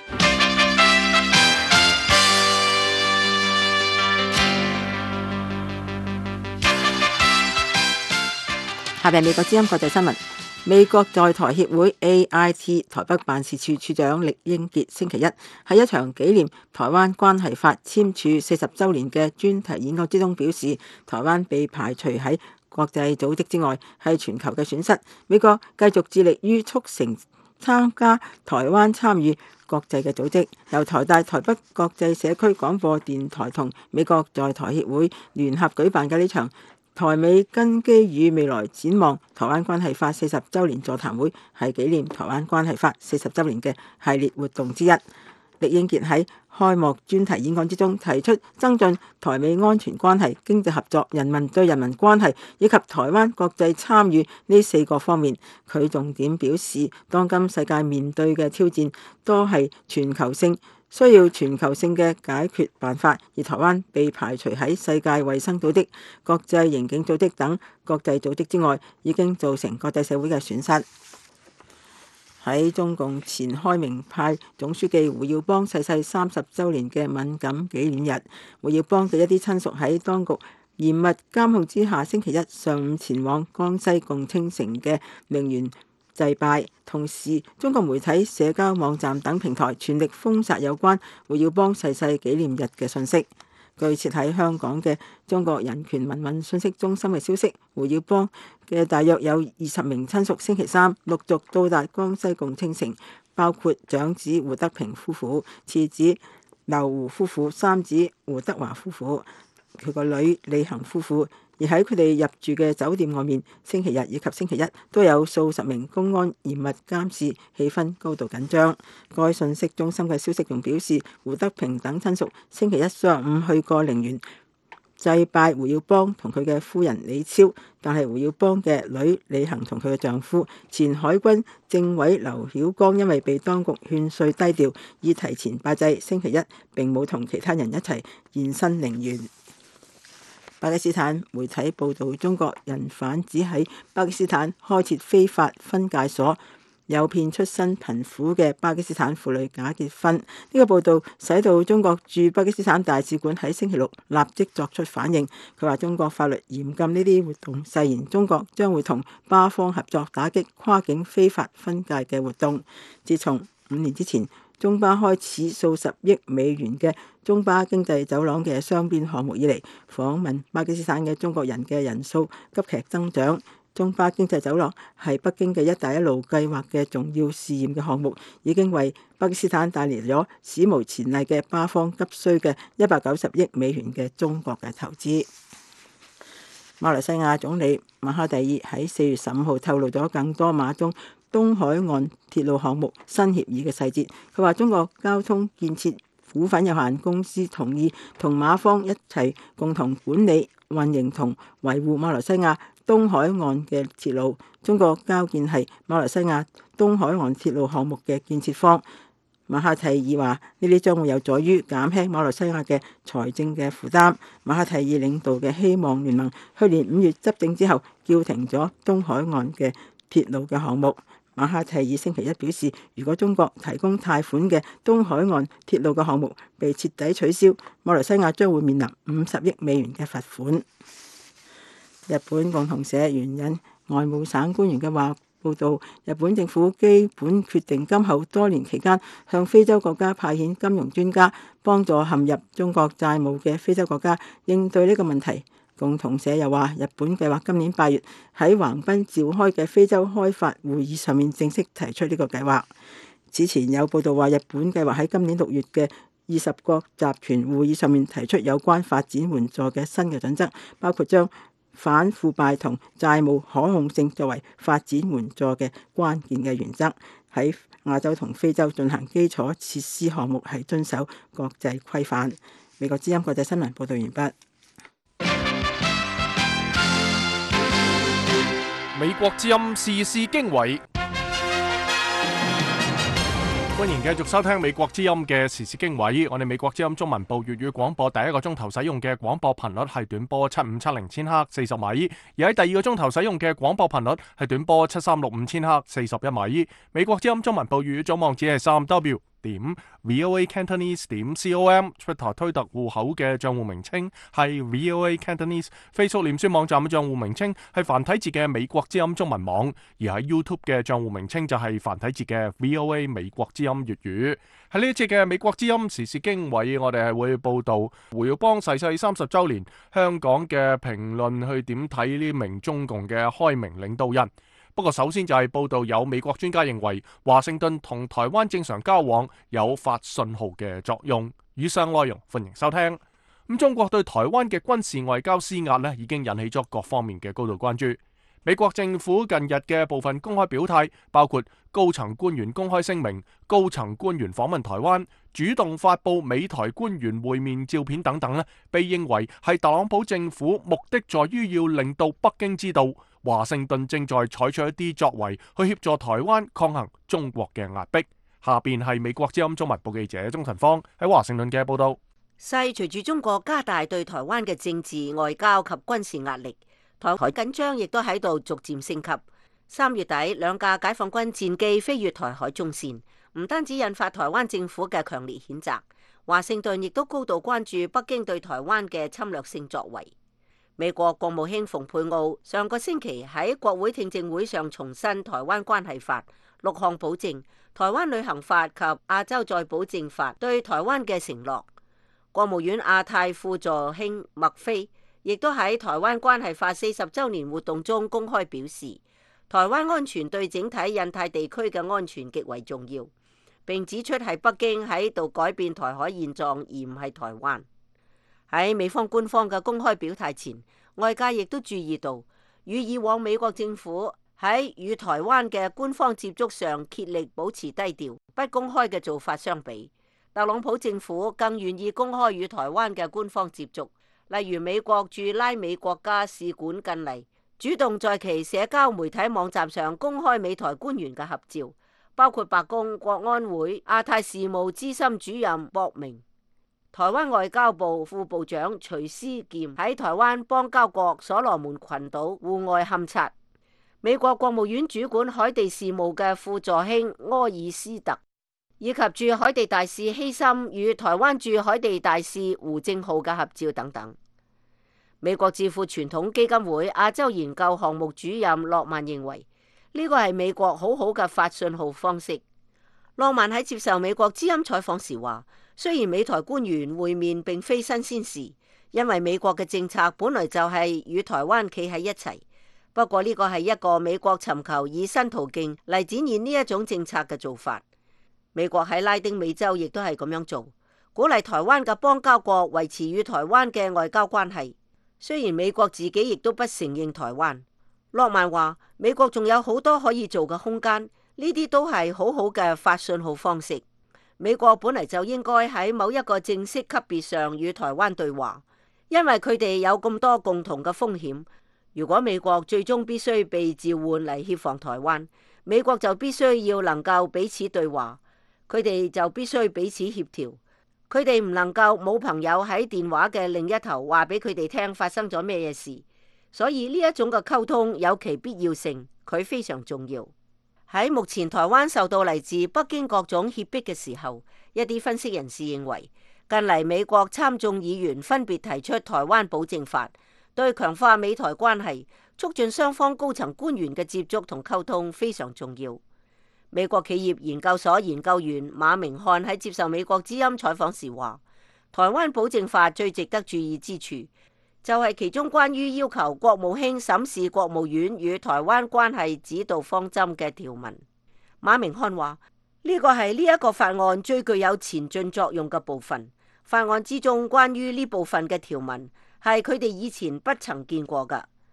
下邊美國之音國際新聞。美國在台協會 A I T 台北辦事處處長酈英傑星期一喺一場紀念台灣關係法簽署四十週年嘅專題演講之中表示，台灣被排除喺國際組織之外係全球嘅損失。美國繼續致力於促成參加台灣參與國際嘅組織。由台大台北國際社區廣播電台同美國在台協會聯合舉辦嘅呢場台美根基與未來展望台灣關係法四十週年座談會，係紀念台灣關係法四十週年嘅系列活動之一。酈英傑喺開幕專題演講之中提出增進台美安全關係、經濟合作、人民對人民關係以及台灣國際參與呢四個方面。佢重點表示，當今世界面對嘅挑戰多係全球性，需要全球性嘅解決辦法，而台灣被排除喺世界衛生組織、國際刑警組織等國際組織之外，已經造成國際社會嘅損失。喺中共前開明派總書記胡耀邦逝世三十週年嘅敏感紀念日，胡耀邦嘅一啲親屬喺當局嚴密監控之下，星期一上午前往江西共青城嘅陵園祭拜。同時，中國媒體、社交網站等平台全力封殺有關胡耀邦逝世紀念日嘅信息。據設喺香港嘅中國人權民運信息中心嘅消息，胡耀邦嘅大約有二十名親屬星期三陸續到達江西共青城，包括長子胡德平夫婦、次子劉胡夫婦、三子胡德華夫婦、佢個女李恒夫婦。而喺佢哋入住嘅酒店外面，星期日以及星期一都有數十名公安嚴密監視，氣氛高度緊張。該信息中心嘅消息仲表示，胡德平等親屬星期一上午去過陵園祭拜胡耀邦同佢嘅夫人李超，但係胡耀邦嘅女李恒同佢嘅丈夫前海軍政委劉曉光因為被當局勸說低調，已提前拜祭，星期一並冇同其他人一齊現身陵園。巴基斯坦媒體報導，中國人販子喺巴基斯坦開設非法分界所，誘騙出身貧苦嘅巴基斯坦婦女假結婚。呢、這個報導使到中國駐巴基斯坦大使館喺星期六立即作出反應。佢話中國法律嚴禁呢啲活動，誓言中國將會同巴方合作打擊跨境非法分界嘅活動。自從五年之前，中巴開始數十億美元嘅中巴經濟走廊嘅雙邊項目以嚟，訪問巴基斯坦嘅中國人嘅人數急劇增長。中巴經濟走廊係北京嘅一帶一路計劃嘅重要試驗嘅項目，已經為巴基斯坦帶嚟咗史無前例嘅巴方急需嘅一百九十億美元嘅中國嘅投資。馬來西亞總理馬哈蒂爾喺四月十五號透露咗更多馬中東海岸鐵路項目新協議嘅細節。佢話中國交通建設股份有限公司同意同馬方一齊共同管理、運營同維護馬來西亞東海岸嘅鐵路。中國交建係馬來西亞東海岸鐵路項目嘅建設方。馬哈蒂爾話：呢啲將會有助於減輕馬來西亞嘅財政嘅負擔。馬哈蒂爾領導嘅希望聯盟去年五月執政之後，叫停咗東海岸嘅鐵路嘅項目。馬哈蒂爾星期一表示，如果中國提供貸款嘅東海岸鐵路嘅項目被徹底取消，馬來西亞將會面臨五十億美元嘅罰款。日本共同社援引外務省官員嘅話報道，日本政府基本決定今後多年期間向非洲國家派遣金融專家，幫助陷入中國債務嘅非洲國家應對呢個問題。共同社又話，日本計劃今年八月喺橫濱召開嘅非洲開發會議上面正式提出呢個計劃。此前有報道話，日本計劃喺今年六月嘅二十國集團會議上面提出有關發展援助嘅新嘅準則，包括將反腐敗同債務可控性作為發展援助嘅關鍵嘅原則，喺亞洲同非洲進行基礎設施項目係遵守國際規範。美國之音國際新聞報道完畢。 美國之音時事經緯，歡迎繼續收聽美國之音嘅時事經緯。我哋美國之音中文部粵語廣播第一個鐘頭使用嘅廣播頻率係短波七五七零千赫四十米，而喺第二個鐘頭使用嘅廣播頻率係短波七三六五千赫四十一米。美國之音中文部粵語總網址係三 W 點 VOA Cantonese 點 com，Twitter 推特戶口嘅賬戶名稱係 VOA Cantonese，Facebook 臉書網站嘅賬戶名稱係繁體字嘅美國之音中文網，而喺 YouTube 嘅賬戶名稱就係繁體字嘅 VOA 美國之音粵語。喺呢一節嘅美國之音時事經緯，我哋係會報道胡耀邦逝世三十週年，香港嘅評論去點睇呢名中共嘅開明領導人。不過首先就係報道有美國專家認為華盛頓同台灣正常交往有發信號嘅作用。以上內容歡迎收聽。咁中國對台灣嘅軍事外交施壓呢，已經引起咗各方面嘅高度關注。美國政府近日嘅部分公開表態，包括高層官員公開聲明、高層官員訪問台灣、主動發佈美台官員會面照片等等呢，被認為係特朗普政府目的在於要令到北京知道華盛頓正在採取一啲作為去協助台灣抗衡中國嘅壓迫。下邊係美國之音中文部記者鍾晨芳喺華盛頓嘅報道。 細隨住中國加大對台灣嘅政治、外交及軍事壓力，台海緊張亦都喺度逐漸升級。三月底，兩架解放軍戰機飛越台海中線，唔單止引發台灣政府嘅強烈譴責，華盛頓亦都高度關注北京對台灣嘅侵略性作為。美國國務卿蓬佩奧上個星期喺國會聽證會上重申《台灣關係法》六項保證、《台灣旅行法》及《亞洲再保證法》對台灣嘅承諾。國務院亞太副助卿麥菲亦都喺《台灣關係法》四十週年活動中公開表示，台灣安全對整體印太地區嘅安全極為重要，並指出係北京喺度改變台海現狀，而唔係台灣。喺美方官方嘅公開表態前，外界亦都注意到，與以往美國政府喺與台灣嘅官方接觸上竭力保持低調、不公開嘅做法相比，特朗普政府更願意公開與台灣嘅官方接觸。例如美國駐拉美國家使館近嚟主動在其社交媒體網站上公開美台官員嘅合照，包括白宮國安會亞太事務資深主任博明、台灣外交部副部長徐思儉喺台灣邦交國所羅門群島戶外勘察，美國國務院主管海地事務嘅副助卿柯爾斯特，以及駐海地大使希森與台灣駐海地大使胡正浩嘅合照等等。美國智庫傳統基金會亞洲研究項目主任諾曼認為，呢個係美國好好嘅發信號方式。諾曼喺接受美國之音採訪時話，雖然美台官員會面並非新鮮事，因為美國嘅政策本來就係與台灣企喺一齊。不過呢個係一個美國尋求以新途徑嚟展現呢一種政策嘅做法。美國喺拉丁美洲亦都係咁樣做，鼓勵台灣嘅邦交國維持與台灣嘅外交關係。雖然美國自己亦都不承認台灣。諾曼話，美國仲有好多可以做嘅空間，呢啲都係好好嘅發信號方式。美國本嚟就應該喺某一個正式級別上與台灣對話，因為佢哋有咁多共同嘅風險。如果美國最終必須被召喚嚟協防台灣，美國就必須要能夠彼此對話，佢哋就必須彼此協調。佢哋唔能夠冇朋友喺電話嘅另一頭話俾佢哋聽發生咗咩嘢事，所以呢一種嘅溝通有其必要性，佢非常重要。喺目前台灣受到嚟自北京各種脅迫嘅時候，一啲分析人士認為，近嚟美國參眾議員分別提出台灣保證法，對強化美台關係、促進雙方高層官員嘅接觸同溝通非常重要。美國企業研究所研究員馬明漢喺接受美國之音採訪時話，台灣保證法最值得注意之處，就係其中關於要求國務卿審視國務院與台灣關係指導方針嘅條文。馬明漢話，呢個係呢一個法案最具有前進作用嘅部分。法案之中關於呢部分嘅條文係佢哋以前不曾見過㗎。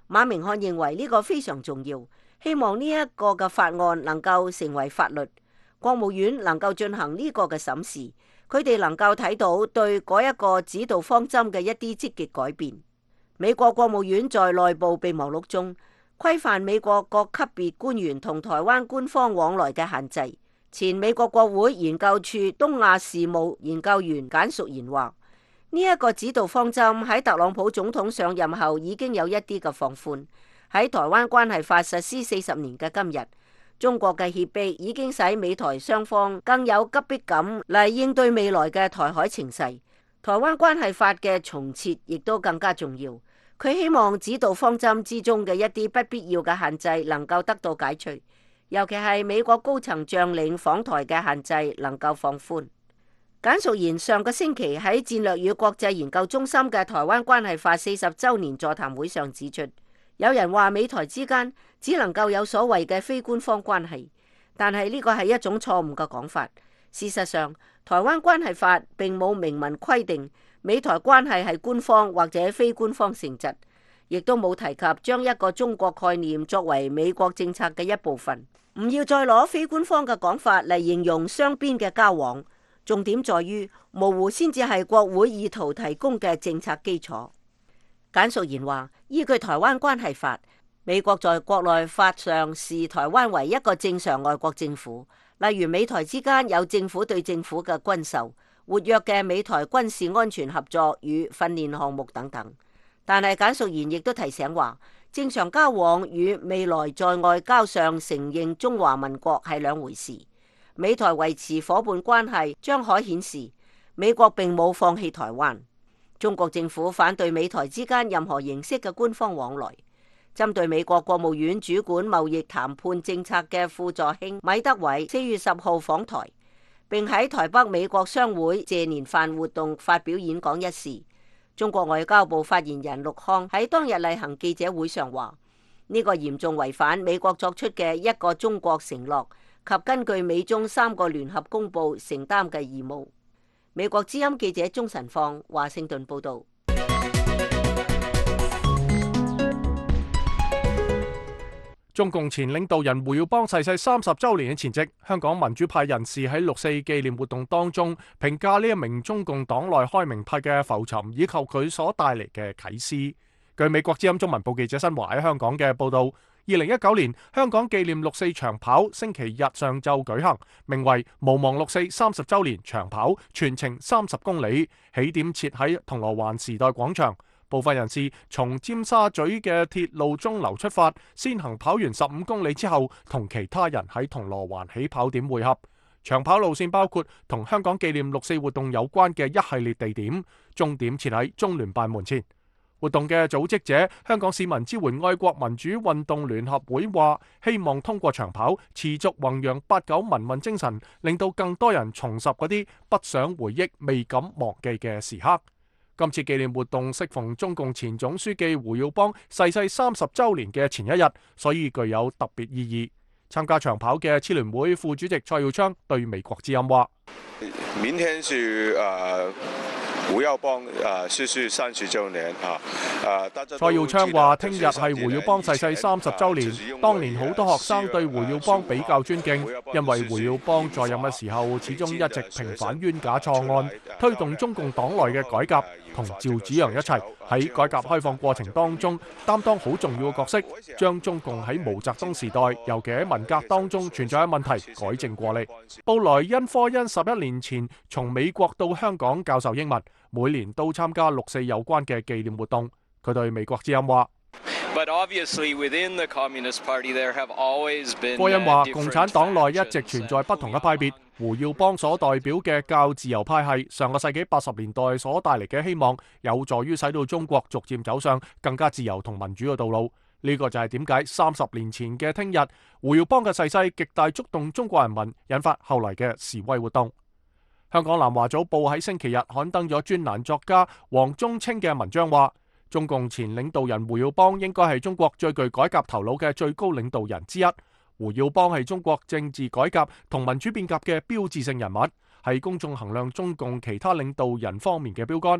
馬明漢認為呢個非常重要，希望呢一個嘅法案能夠成為法律，國務院能夠進行呢個嘅審視，佢哋能夠睇到對嗰一個指導方針嘅一啲積極改變。美國國務院在內部備忘錄中規範美國各級別官員同台灣官方往來嘅限制。前美國國會研究處東亞事務研究員簡淑賢話：呢一個指導方針喺特朗普總統上任後已經有一啲嘅放寬。喺台灣關係法實施四十年嘅今日，中國嘅脅迫已經使美台雙方更有急迫感嚟應對未來嘅台海情勢。台灣關係法嘅重設亦都更加重要。佢希望指導方針之中嘅一啲不必要嘅限制能夠得到解除，尤其係美國高層將領訪台嘅限制能夠放寬。簡淑賢上個星期喺戰略與國際研究中心嘅台灣關係法四十週年座談會上指出，有人話美台之間只能夠有所謂嘅非官方關係，但係呢個係一種錯誤嘅講法。事實上，台灣關係法並冇明文規定美台關係係官方或者非官方性質，亦都冇提及將一個中國概念作為美國政策嘅一部分。唔要再攞非官方嘅講法嚟形容雙邊嘅交往，重點在於模糊先至係國會意圖提供嘅政策基礎。簡淑賢話：依據台灣關係法，美國在國內法上視台灣為一個正常外國政府，例如美台之間有政府對政府嘅軍售、活躍嘅美台軍事安全合作與訓練項目等等。但係簡淑賢亦都提醒話，正常交往與未來在外交上承認中華民國係兩回事。美台維持夥伴關係將可顯示美國並冇放棄台灣。中國政府反對美台之間任何形式嘅官方往來。針對美國國務院主管貿易談判政策嘅副助卿米德偉四月十號訪台，並喺台北美國商會謝年飯活動發表演講一事，中國外交部發言人陸康喺當日例行記者會上話：呢個嚴重違反美國作出嘅一個中國承諾及根據美中三個聯合公報承擔嘅義務。美國之音記者鍾晨放華盛頓報道。 中共前領導人胡耀邦逝世三十週年嘅前夕，香港民主派人士喺六四紀念活動當中評價呢一名中共黨內開明派嘅浮沉，以及佢所帶嚟嘅啟示。據美國之音中文部記者新華喺香港嘅報導，二零一九年香港紀念六四長跑星期日上晝舉行，名為無忘六四三十週年長跑，全程三十公里，起點設喺銅鑼灣時代廣場。部分人士從尖沙咀嘅鐵路中流出發，先行跑完十五公里之後，同其他人喺銅鑼灣起跑點會合。長跑路線包括同香港紀念六四活動有關嘅一系列地點，終點設喺中聯辦門前。活動嘅組織者香港市民支援愛國民主運動聯合會話，希望通過長跑持續弘揚八九民運精神，令到更多人重拾嗰啲不想回憶、未敢忘記嘅時刻。今次紀念活動適逢中共前總書記胡耀邦逝世三十週年嘅前一日，所以具有特別意義。參加長跑嘅支聯會副主席蔡耀昌對美國之音話： 明天是誒胡耀邦誒逝世三十週年啊！ 蔡耀昌話：聽日係胡耀邦逝世三十週年，當年好多學生對胡耀邦比較尊敬，因為胡耀邦在任嘅時候始終一直平反冤假錯案，推動中共黨內嘅改革，同趙紫陽一齊喺改革開放過程當中擔當好重要嘅角色，將中共喺毛澤東時代，尤其喺文革當中存在嘅問題改正過嚟。布萊恩科恩十一年前從美國到香港教授英文，每年都參加六四有關嘅紀念活動。佢對美國之音話：科恩話，共產黨內一直存在不同嘅派別。胡耀邦所代表嘅較自由派系，上個世紀八十年代所帶嚟嘅希望，有助於使到中國逐漸走上更加自由同民主嘅道路。呢、這個就係點解三十年前嘅聽日，胡耀邦嘅逝世極大觸動中國人民，引發後嚟嘅示威活動。香港南華早報喺星期日刊登咗專欄作家黃宗清嘅文章，話中共前領導人胡耀邦應該係中國最具改革頭腦嘅最高領導人之一。胡耀邦係中國政治改革同民主變革嘅標誌性人物，係公眾衡量中共其他領導人方面嘅標杆。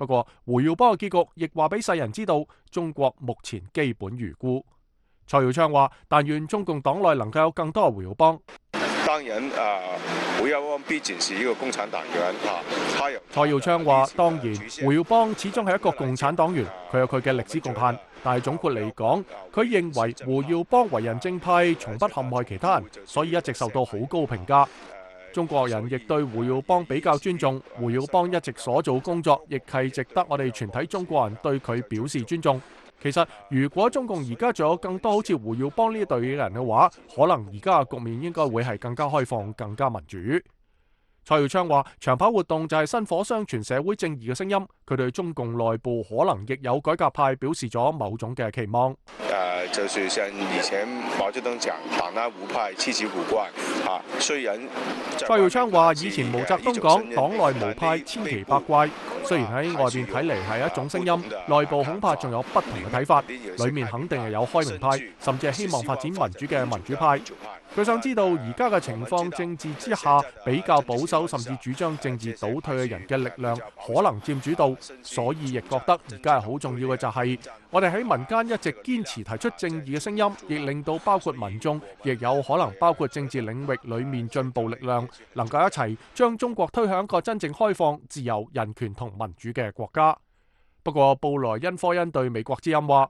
不過胡耀邦嘅結局亦話俾世人知道，中國目前基本如故。蔡耀昌話：但願中共黨內能夠有更多嘅胡耀邦。 當然啊，胡耀邦畢竟是一個共產黨員啊。 蔡耀昌話：當然，胡耀邦始終係一個共產黨員，佢有佢嘅歷史共限。但係總括嚟講，佢認為胡耀邦為人正派，從不陷害其他人，所以一直受到好高評價。中國人亦對胡耀邦比較尊重，胡耀邦一直所做工作，亦係值得我哋全體中國人對佢表示尊重。其實，如果中共而家仲有更多好似胡耀邦呢一類嘅人嘅話，可能而家嘅局面應該會係更加開放、更加民主。蔡耀昌話：長跑活動就係薪火相傳社會正義嘅聲音，佢對中共內部可能亦有改革派表示咗某種嘅期望。 誒，就是像以前毛澤東講，黨內無派，七奇古怪。啊，雖然蔡耀昌話：以前毛澤東講黨內無派，千奇百怪。雖然喺外邊睇嚟係一種聲音，內部恐怕仲有不同嘅睇法。裏面肯定係有開明派，甚至係希望發展民主嘅民主派。佢想知道而家嘅情況，政治之下比較保守，甚至主張政治倒退嘅人嘅力量可能佔主導，所以亦覺得而家係好重要嘅就係我哋喺民間一直堅持提出正義嘅聲音，亦令到包括民眾，亦有可能包括政治領域裏面進步力量，能夠一齊將中國推向一個真正開放、自由、人權同民主嘅國家。不過布萊恩科恩對美國之音話：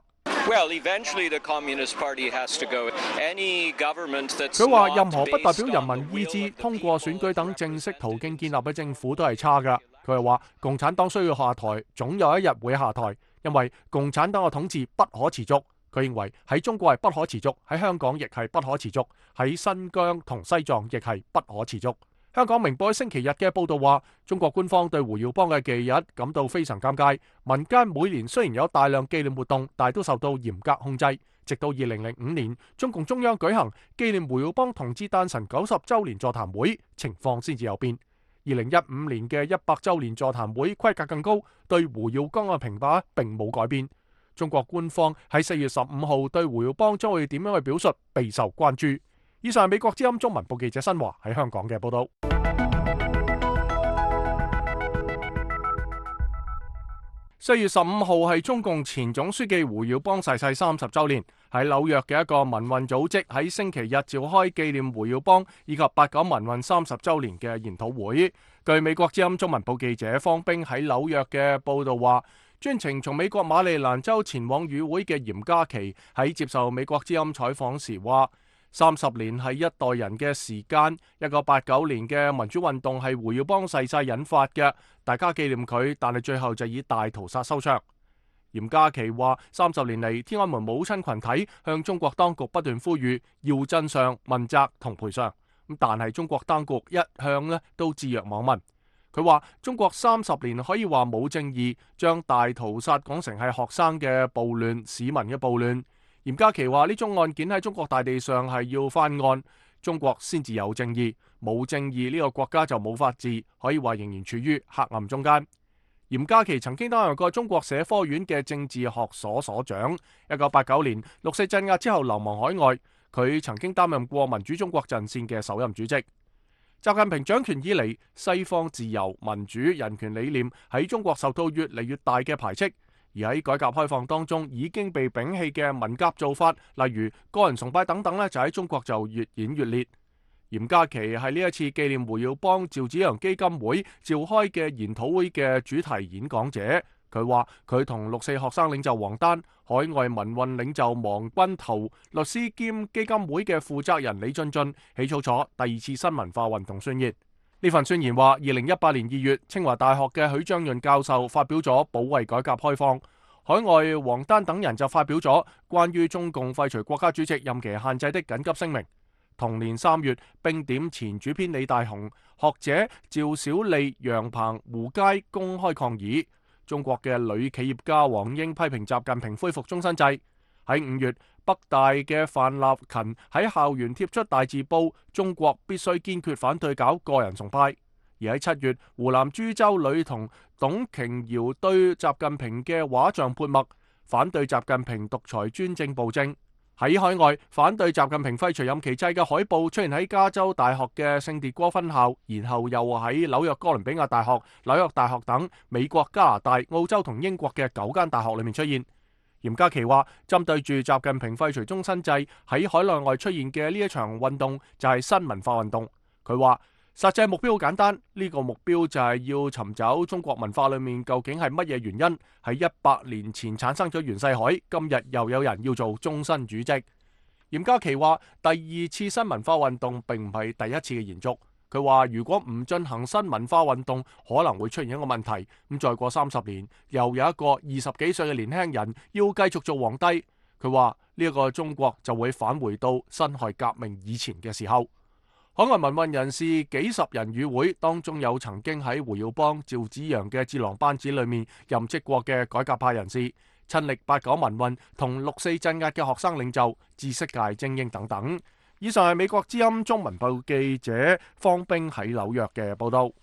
佢話任何不代表人民意志、通過選舉等正式途徑建立嘅政府都係差㗎。佢係話共產黨需要下台，總有一日會下台，因為共產黨嘅統治不可持續。佢認為喺中國係不可持續，喺香港亦係不可持續，喺新疆同西藏亦係不可持續。香港明報喺星期日嘅報導話，中國官方對胡耀邦嘅忌日感到非常尷尬。民間每年雖然有大量紀念活動，但都受到嚴格控制。直到二零零五年，中共中央舉行紀念胡耀邦同志誕辰九十週年座談會，情況先至有變。二零一五年嘅一百週年座談會規格更高，對胡耀邦嘅評價並冇改變。中國官方喺四月十五號對胡耀邦將會點樣去表述，備受關注。以上係美國之音中文部記者新華喺香港嘅報道。四月十五號係中共前總書記胡耀邦逝世三十週年，喺紐約嘅一個民運組織喺星期日召開紀念胡耀邦以及八九民運三十週年嘅研討會。據美國之音中文部記者方冰喺紐約嘅報道話，專程從美國馬里蘭州前往與會嘅嚴家琪喺接受美國之音採訪時話：三十年係一代人嘅時間，一九八九年嘅民主運動係胡耀邦逝世引發嘅，大家紀念佢，但係最後就以大屠殺收場。嚴家琪話：三十年嚟，天安門母親群體向中國當局不斷呼籲要真相、問責同賠償，咁但係中國當局一向咧都置若罔聞。佢話：中國三十年可以話冇正義，將大屠殺講成係學生嘅暴亂、市民嘅暴亂。嚴家琪話：呢宗案件喺中國大地上係要翻案，中國先至有正義，冇正義呢個國家就冇法治，可以話仍然處於黑暗中間。嚴家琪曾經擔任過中國社科院嘅政治學所所長，一九八九年六四鎮壓之後流亡海外，佢曾經擔任過民主中國陣線嘅首任主席。習近平掌權以嚟，西方自由、民主、人權理念喺中國受到越嚟越大嘅排斥。而喺改革開放當中已經被摒棄嘅文革做法，例如個人崇拜等等咧，就喺中國就越演越烈。嚴家琪係呢一次紀念胡耀邦趙紫陽基金會召開嘅研討會嘅主題演講者。佢話佢同六四學生領袖王丹、海外民運領袖王軍濤、律師兼基金會嘅負責人李進進起草咗第二次新文化運動宣言。呢份宣言話，二零一八年二月，清華大學嘅許章潤教授發表咗保衛改革開放，海外王丹等人就發表咗關於中共廢除國家主席任期限制的緊急聲明。同年三月，冰點前主編李大雄、學者趙小利、楊鵬、胡佳公開抗議。中國嘅女企業家王英批評習近平恢復終身制。喺五月，北大嘅范立勤喺校園貼出大字報，中國必須堅決反對搞個人崇拜。而喺七月，湖南株洲女童董瓊瑤對習近平嘅畫像潑墨，反對習近平獨裁專政暴政。 喺海外，反對習近平廢除任期制嘅海報出現喺加州大學嘅聖迭戈分校，然後又喺紐約哥倫比亞大學、紐約大學等美國、加拿大、澳洲同英國嘅九間大學裏面出現。嚴家琪話，針對住習近平廢除終身制喺海內外出現嘅呢一場運動就係新文化運動。佢話實際目標好簡單，呢個目標就係要尋找中國文化裏面究竟係乜嘢原因喺一百年前產生咗袁世凱，今日又有人要做終身主席。嚴家琪話，第二次新文化運動並唔係第一次嘅延續。佢話如果唔進行新文化運動，可能會出現一個問題，咁再過三十年，又有一個二十幾歲嘅年輕人要繼續做皇帝。佢話呢一個中國就會返回到辛亥革命以前嘅時候。海外民運人士幾十人與會，當中有曾經喺胡耀邦、趙紫陽嘅智囊班子裏面任職過嘅改革派人士，親歷八九民運同六四鎮壓嘅學生領袖、知識界精英等等。以上係美國之音中文部記者方冰喺紐約嘅報道。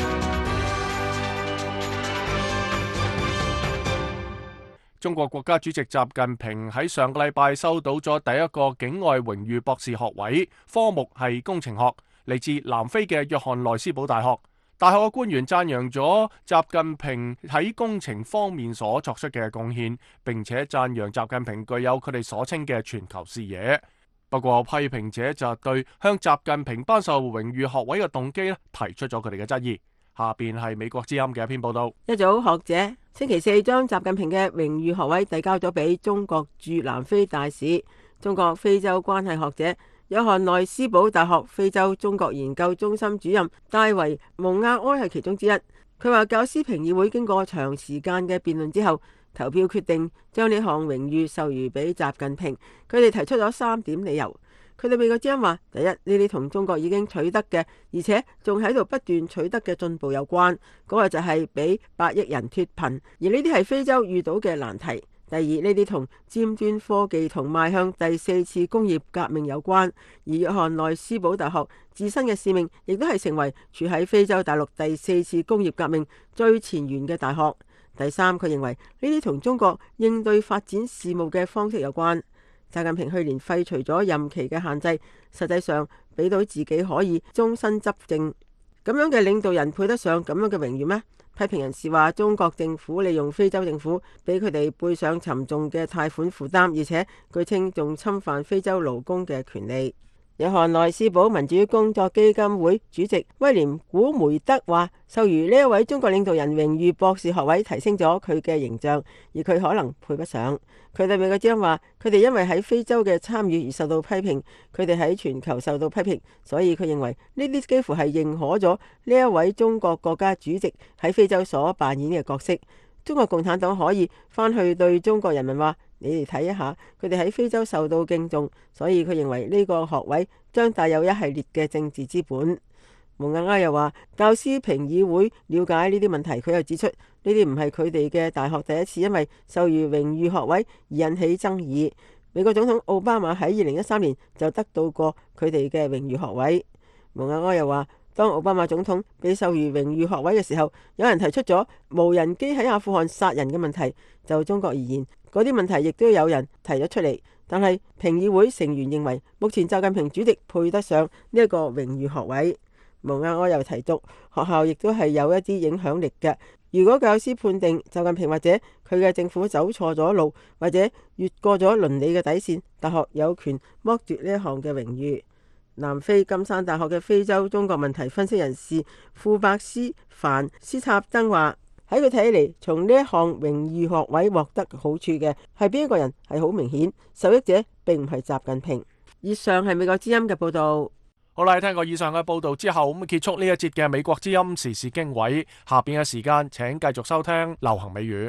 中國國家主席習近平喺上個禮拜收到咗第一個境外榮譽博士學位，科目係工程學，嚟自南非嘅約翰內斯堡大學。大學嘅官員讚揚咗習近平喺工程方面所作出嘅貢獻，並且讚揚習近平具有佢哋所稱嘅全球視野。不過批評者就對向習近平頒授榮譽學位嘅動機咧提出咗佢哋嘅質疑。下邊係美國之音嘅一篇報道。 一組學者星期四將習近平嘅榮譽學位遞交咗俾中國駐南非大使、中國非洲關係學者約翰內斯堡大學非洲中國研究中心主任戴維蒙亞埃係其中之一。佢話教師評議會經過長時間嘅辯論之後，投票決定將呢項榮譽授予俾習近平。佢哋提出咗三點理由。佢哋美國之音話：第一，呢啲同中國已經取得嘅，而且仲喺度不斷取得嘅進步有關。嗰個就係俾百億人脫貧，而呢啲係非洲遇到嘅難題。第二，呢啲同尖端科技同邁向第四次工業革命有關。而約翰內斯堡大學自身嘅使命，亦都係成為處喺非洲大陸第四次工業革命最前沿嘅大學。第三，佢認為呢啲同中國應對發展事務嘅方式有關。習近平去年廢除咗任期嘅限制，實際上俾到自己可以終身執政。咁樣嘅領導人配得上咁樣嘅榮譽咩？批評人士話，中國政府利用非洲政府，俾佢哋背上沉重嘅貸款負擔，而且據稱仲侵犯非洲勞工嘅權利。約翰內斯堡民主工作基金會主席威廉古梅德話，授予呢一位中國領導人榮譽博士學位，提升咗佢嘅形象，而佢可能配不上。佢對美國之音話，佢哋因為喺非洲嘅參與而受到批評，佢哋喺全球受到批評，所以佢認為呢啲幾乎係認可咗呢一位中國國家主席喺非洲所扮演嘅角色。中國共產黨可以翻去對中國人民話，你哋睇一下，佢哋喺非洲受到敬重，所以佢認為呢個學位將帶有一系列嘅政治資本。蒙亞埃又話，教師評議會了解呢啲問題，佢又指出呢啲唔係佢哋嘅大學第一次因為授予榮譽學位而引起爭議。美國總統奧巴馬喺二零一三年就得到過佢哋嘅榮譽學位。蒙亞埃又話，當奧巴馬總統被授予榮譽學位嘅時候，有人提出咗無人機喺阿富汗殺人嘅問題。就中國而言，嗰啲問題亦都有人提咗出嚟。但係評議會成員認為，目前習近平主席配得上呢一個榮譽學位。蒙亞埃又提到，學校亦都係有一啲影響力嘅。如果教師判定習近平或者佢嘅政府走錯咗路，或者越過咗倫理嘅底線，大學有權剝奪呢一項嘅榮譽。南非金山大學嘅非洲中國問題分析人士庫伯斯凡斯塔登話，喺佢睇嚟，從呢一項榮譽學位獲得好處嘅係邊一個人係好明顯，受益者並唔係習近平。以上係美國之音嘅報道。 好啦，聽過以上嘅報道之後，咁結束呢一節嘅美國之音時事經緯。下邊嘅時間，請繼續收聽流行美語。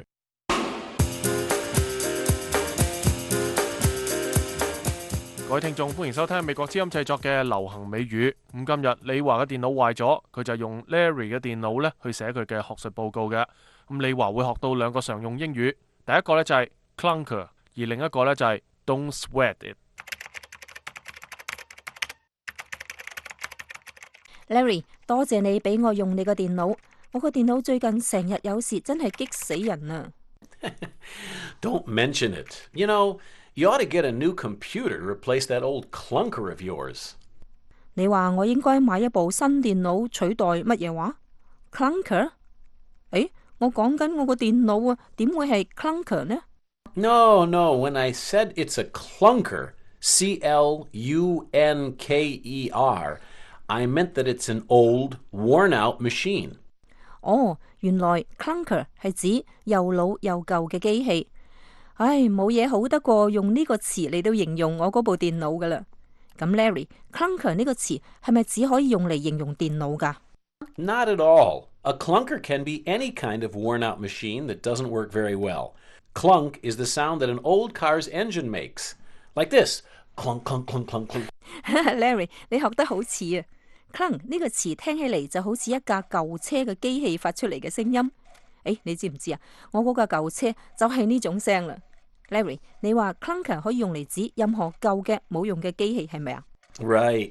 各位聽眾，歡迎收聽美國之音製作嘅流行美語。咁今日李華嘅電腦壞咗，佢就用 Larry 嘅電腦咧去寫佢嘅學術報告嘅。咁李華會學到兩個常用英語，第一個咧就係 clunker，而另一個咧就係 don't sweat it。Larry， 多謝你俾我用你個電腦，我個電腦最近成日有事，真係激死人啊！ Don't mention it. You know, You ought to get a new computer to replace that old clunker of yours. 你話我應該買一部新電腦取代乜嘢話 ？Clunker？ 誒，我講緊我個電腦啊，點會係 clunker 呢？ No, no, when I said it's a clunker, C L U N K E R, I meant that it's an old, worn-out machine. 哦，原來 clunker 係指又老又舊嘅機器。唉，冇嘢好得過用呢個詞嚟到形容我嗰部電腦噶啦。咁 Larry，clunker 呢個詞係咪只可以用嚟形容電腦噶？ Not at all. A clunker can be any kind of worn-out machine that doesn't work very well. Clunk is the sound that an old car's engine makes. Like this. Clunk, clunk, clunk, clunk, clunk. Larry，你學得好似啊 ！clunk 呢個詞聽起嚟就好似一架舊車嘅機器發出嚟嘅聲音。誒，你知唔知啊？我嗰架舊車就係呢種聲啦。Larry，你話 clunker 可以用嚟指任何舊嘅冇用嘅機器係咪啊？ Right.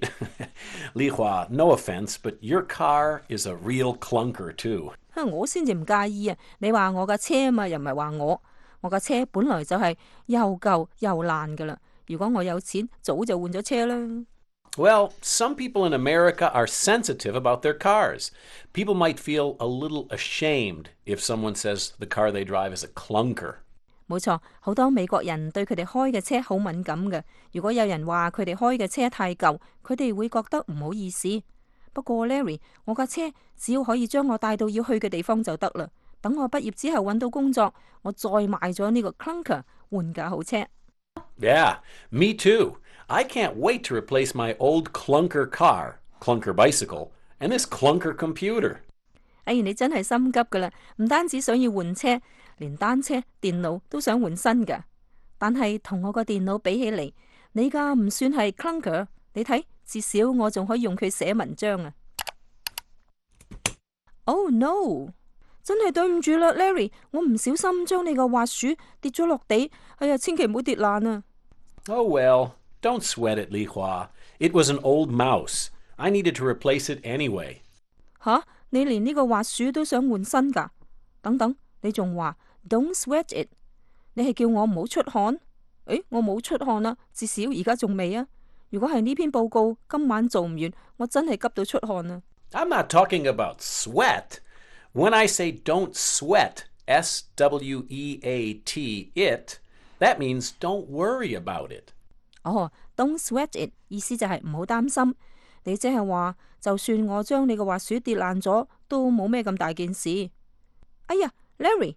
Li Hua, no offense, but your car is a real clunker too. 我先至唔介意啊！你話我架車啊嘛，又唔係話我。我架車本來就係又舊又爛噶啦。如果我有錢，早就換咗車啦。 Well, some people in America are sensitive about their cars. People might feel a little ashamed if someone says the car they drive is a clunker. 冇錯，好多美國人對佢哋開嘅車好敏感嘅。如果有人話佢哋開嘅車太舊，佢哋會覺得唔好意思。不過 Larry， 我架車只要可以將我帶到要去嘅地方就得啦。等我畢業之後揾到工作，我再買咗呢個 clunker 換架好車。 Yeah, me too. I can't wait to replace my old clunker car, clunker bicycle, and this clunker computer. 哎，你真係心急噶啦！唔單止想要換車，連單車、電腦都想換新噶。但係同我個電腦比起嚟，你架唔算係 clunker。你睇，至少我仲可以用佢寫文章啊。Oh no！ 真係對唔住啦 ，Larry， 我唔小心將你個滑鼠跌咗落地。哎呀，千祈唔好跌爛啊！ Oh well, don't sweat it, Li Hua. It was an old mouse. I needed to replace it anyway. 吓，你連呢個滑鼠都想換新噶？等等，你仲話 Don't sweat it， 你係叫我唔好出汗？誒，我冇出汗啊，至少而家仲未啊。如果係呢篇報告今晚做唔完，我真係急到出汗啊。 I'm not talking about sweat. When I say don't sweat, S W E A T it, that means don't worry about it. 哦 ，Don't sweat it 意思就係唔好擔心。你即係話，就算我將你個滑鼠跌爛咗，都冇咩咁大件事。哎呀 ，Larry，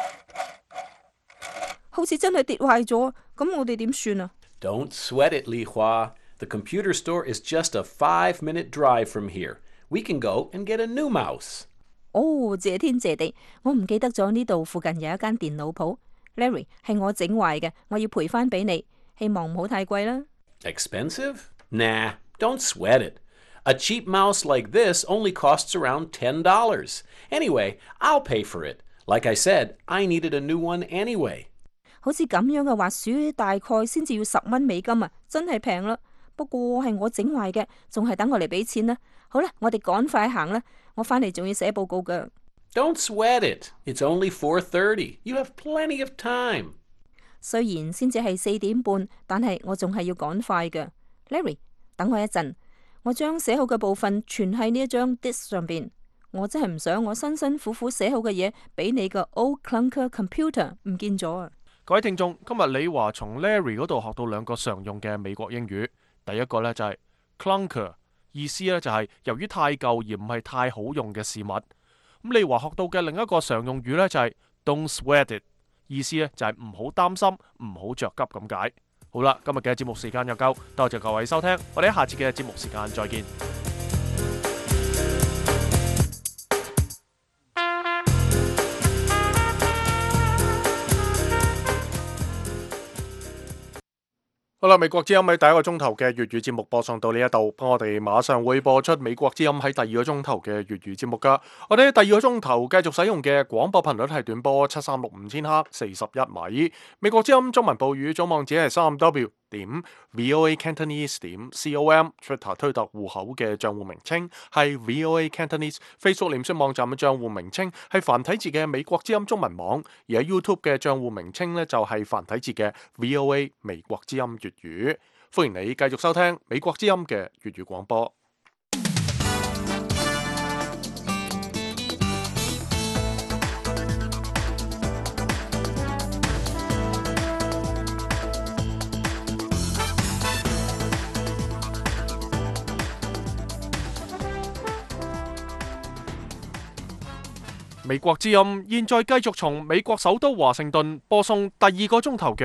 好似真係跌壞咗，咁我哋點算啊？ Don't sweat it, Li Hua. The computer store is just a five-minute drive from here. We can go and get a new mouse. 哦，謝天謝地，我唔記得咗呢度附近有一間電腦鋪。Larry， 係我整壞嘅，我要賠翻俾你，希望唔好太貴啦。 Expensive? Nah, don't sweat it. A cheap mouse like this only costs around ten dollars. Anyway, I'll pay for it. Like I said, I needed a new one anyway. 好似咁樣嘅滑鼠大概先至要十蚊美金啊，真係平啦。不過係我整壞嘅，仲係等我嚟俾錢啦。好啦，我哋趕快行啦，我返嚟仲要寫報告㗎。 Don't sweat it. It's only four thirty. You have plenty of time. 雖然先至係四點半，但係我仲係要趕快㗎。Larry， 等我一陣，我將寫好嘅部分存喺呢一張 disk 上邊。我真係唔想我辛辛苦苦寫好嘅嘢，俾你個 old clunker computer 唔見咗啊！ 各位聽眾，今日李華從 Larry 嗰度學到兩個常用嘅美國英語。第一個呢就係 clunker， 意思呢就係由於太舊而唔係太好用嘅事物。咁李華學到嘅另一個常用語呢就係 don't sweat it， 意思呢就係唔好擔心，唔好着急咁解。好啦，今日嘅節目時間又夠，多謝各位收聽，我哋喺下次嘅節目時間再見。好啦，美國之音喺第一個鐘頭嘅粵語節目播送到呢一度，我哋馬上會播出美國之音喺第二個鐘頭嘅粵語節目噶。我哋喺第二個鐘頭繼續使用嘅廣播頻率係短波七三六五千赫四十一米。美國之音中文報語總網址係三 W 點 voa cantonese 點 com，Twitter 推特戶口嘅帳戶名稱係 voa cantonese，Facebook 臉書網站嘅帳戶名稱係繁體字嘅美國之音中文網，而喺 YouTube 嘅帳戶名稱呢，就係繁體字嘅 voa 美國之音粵語。歡迎你繼續收聽美國之音嘅粵語廣播。美國之音現在繼續從美國首都華盛頓播送第二個鐘頭嘅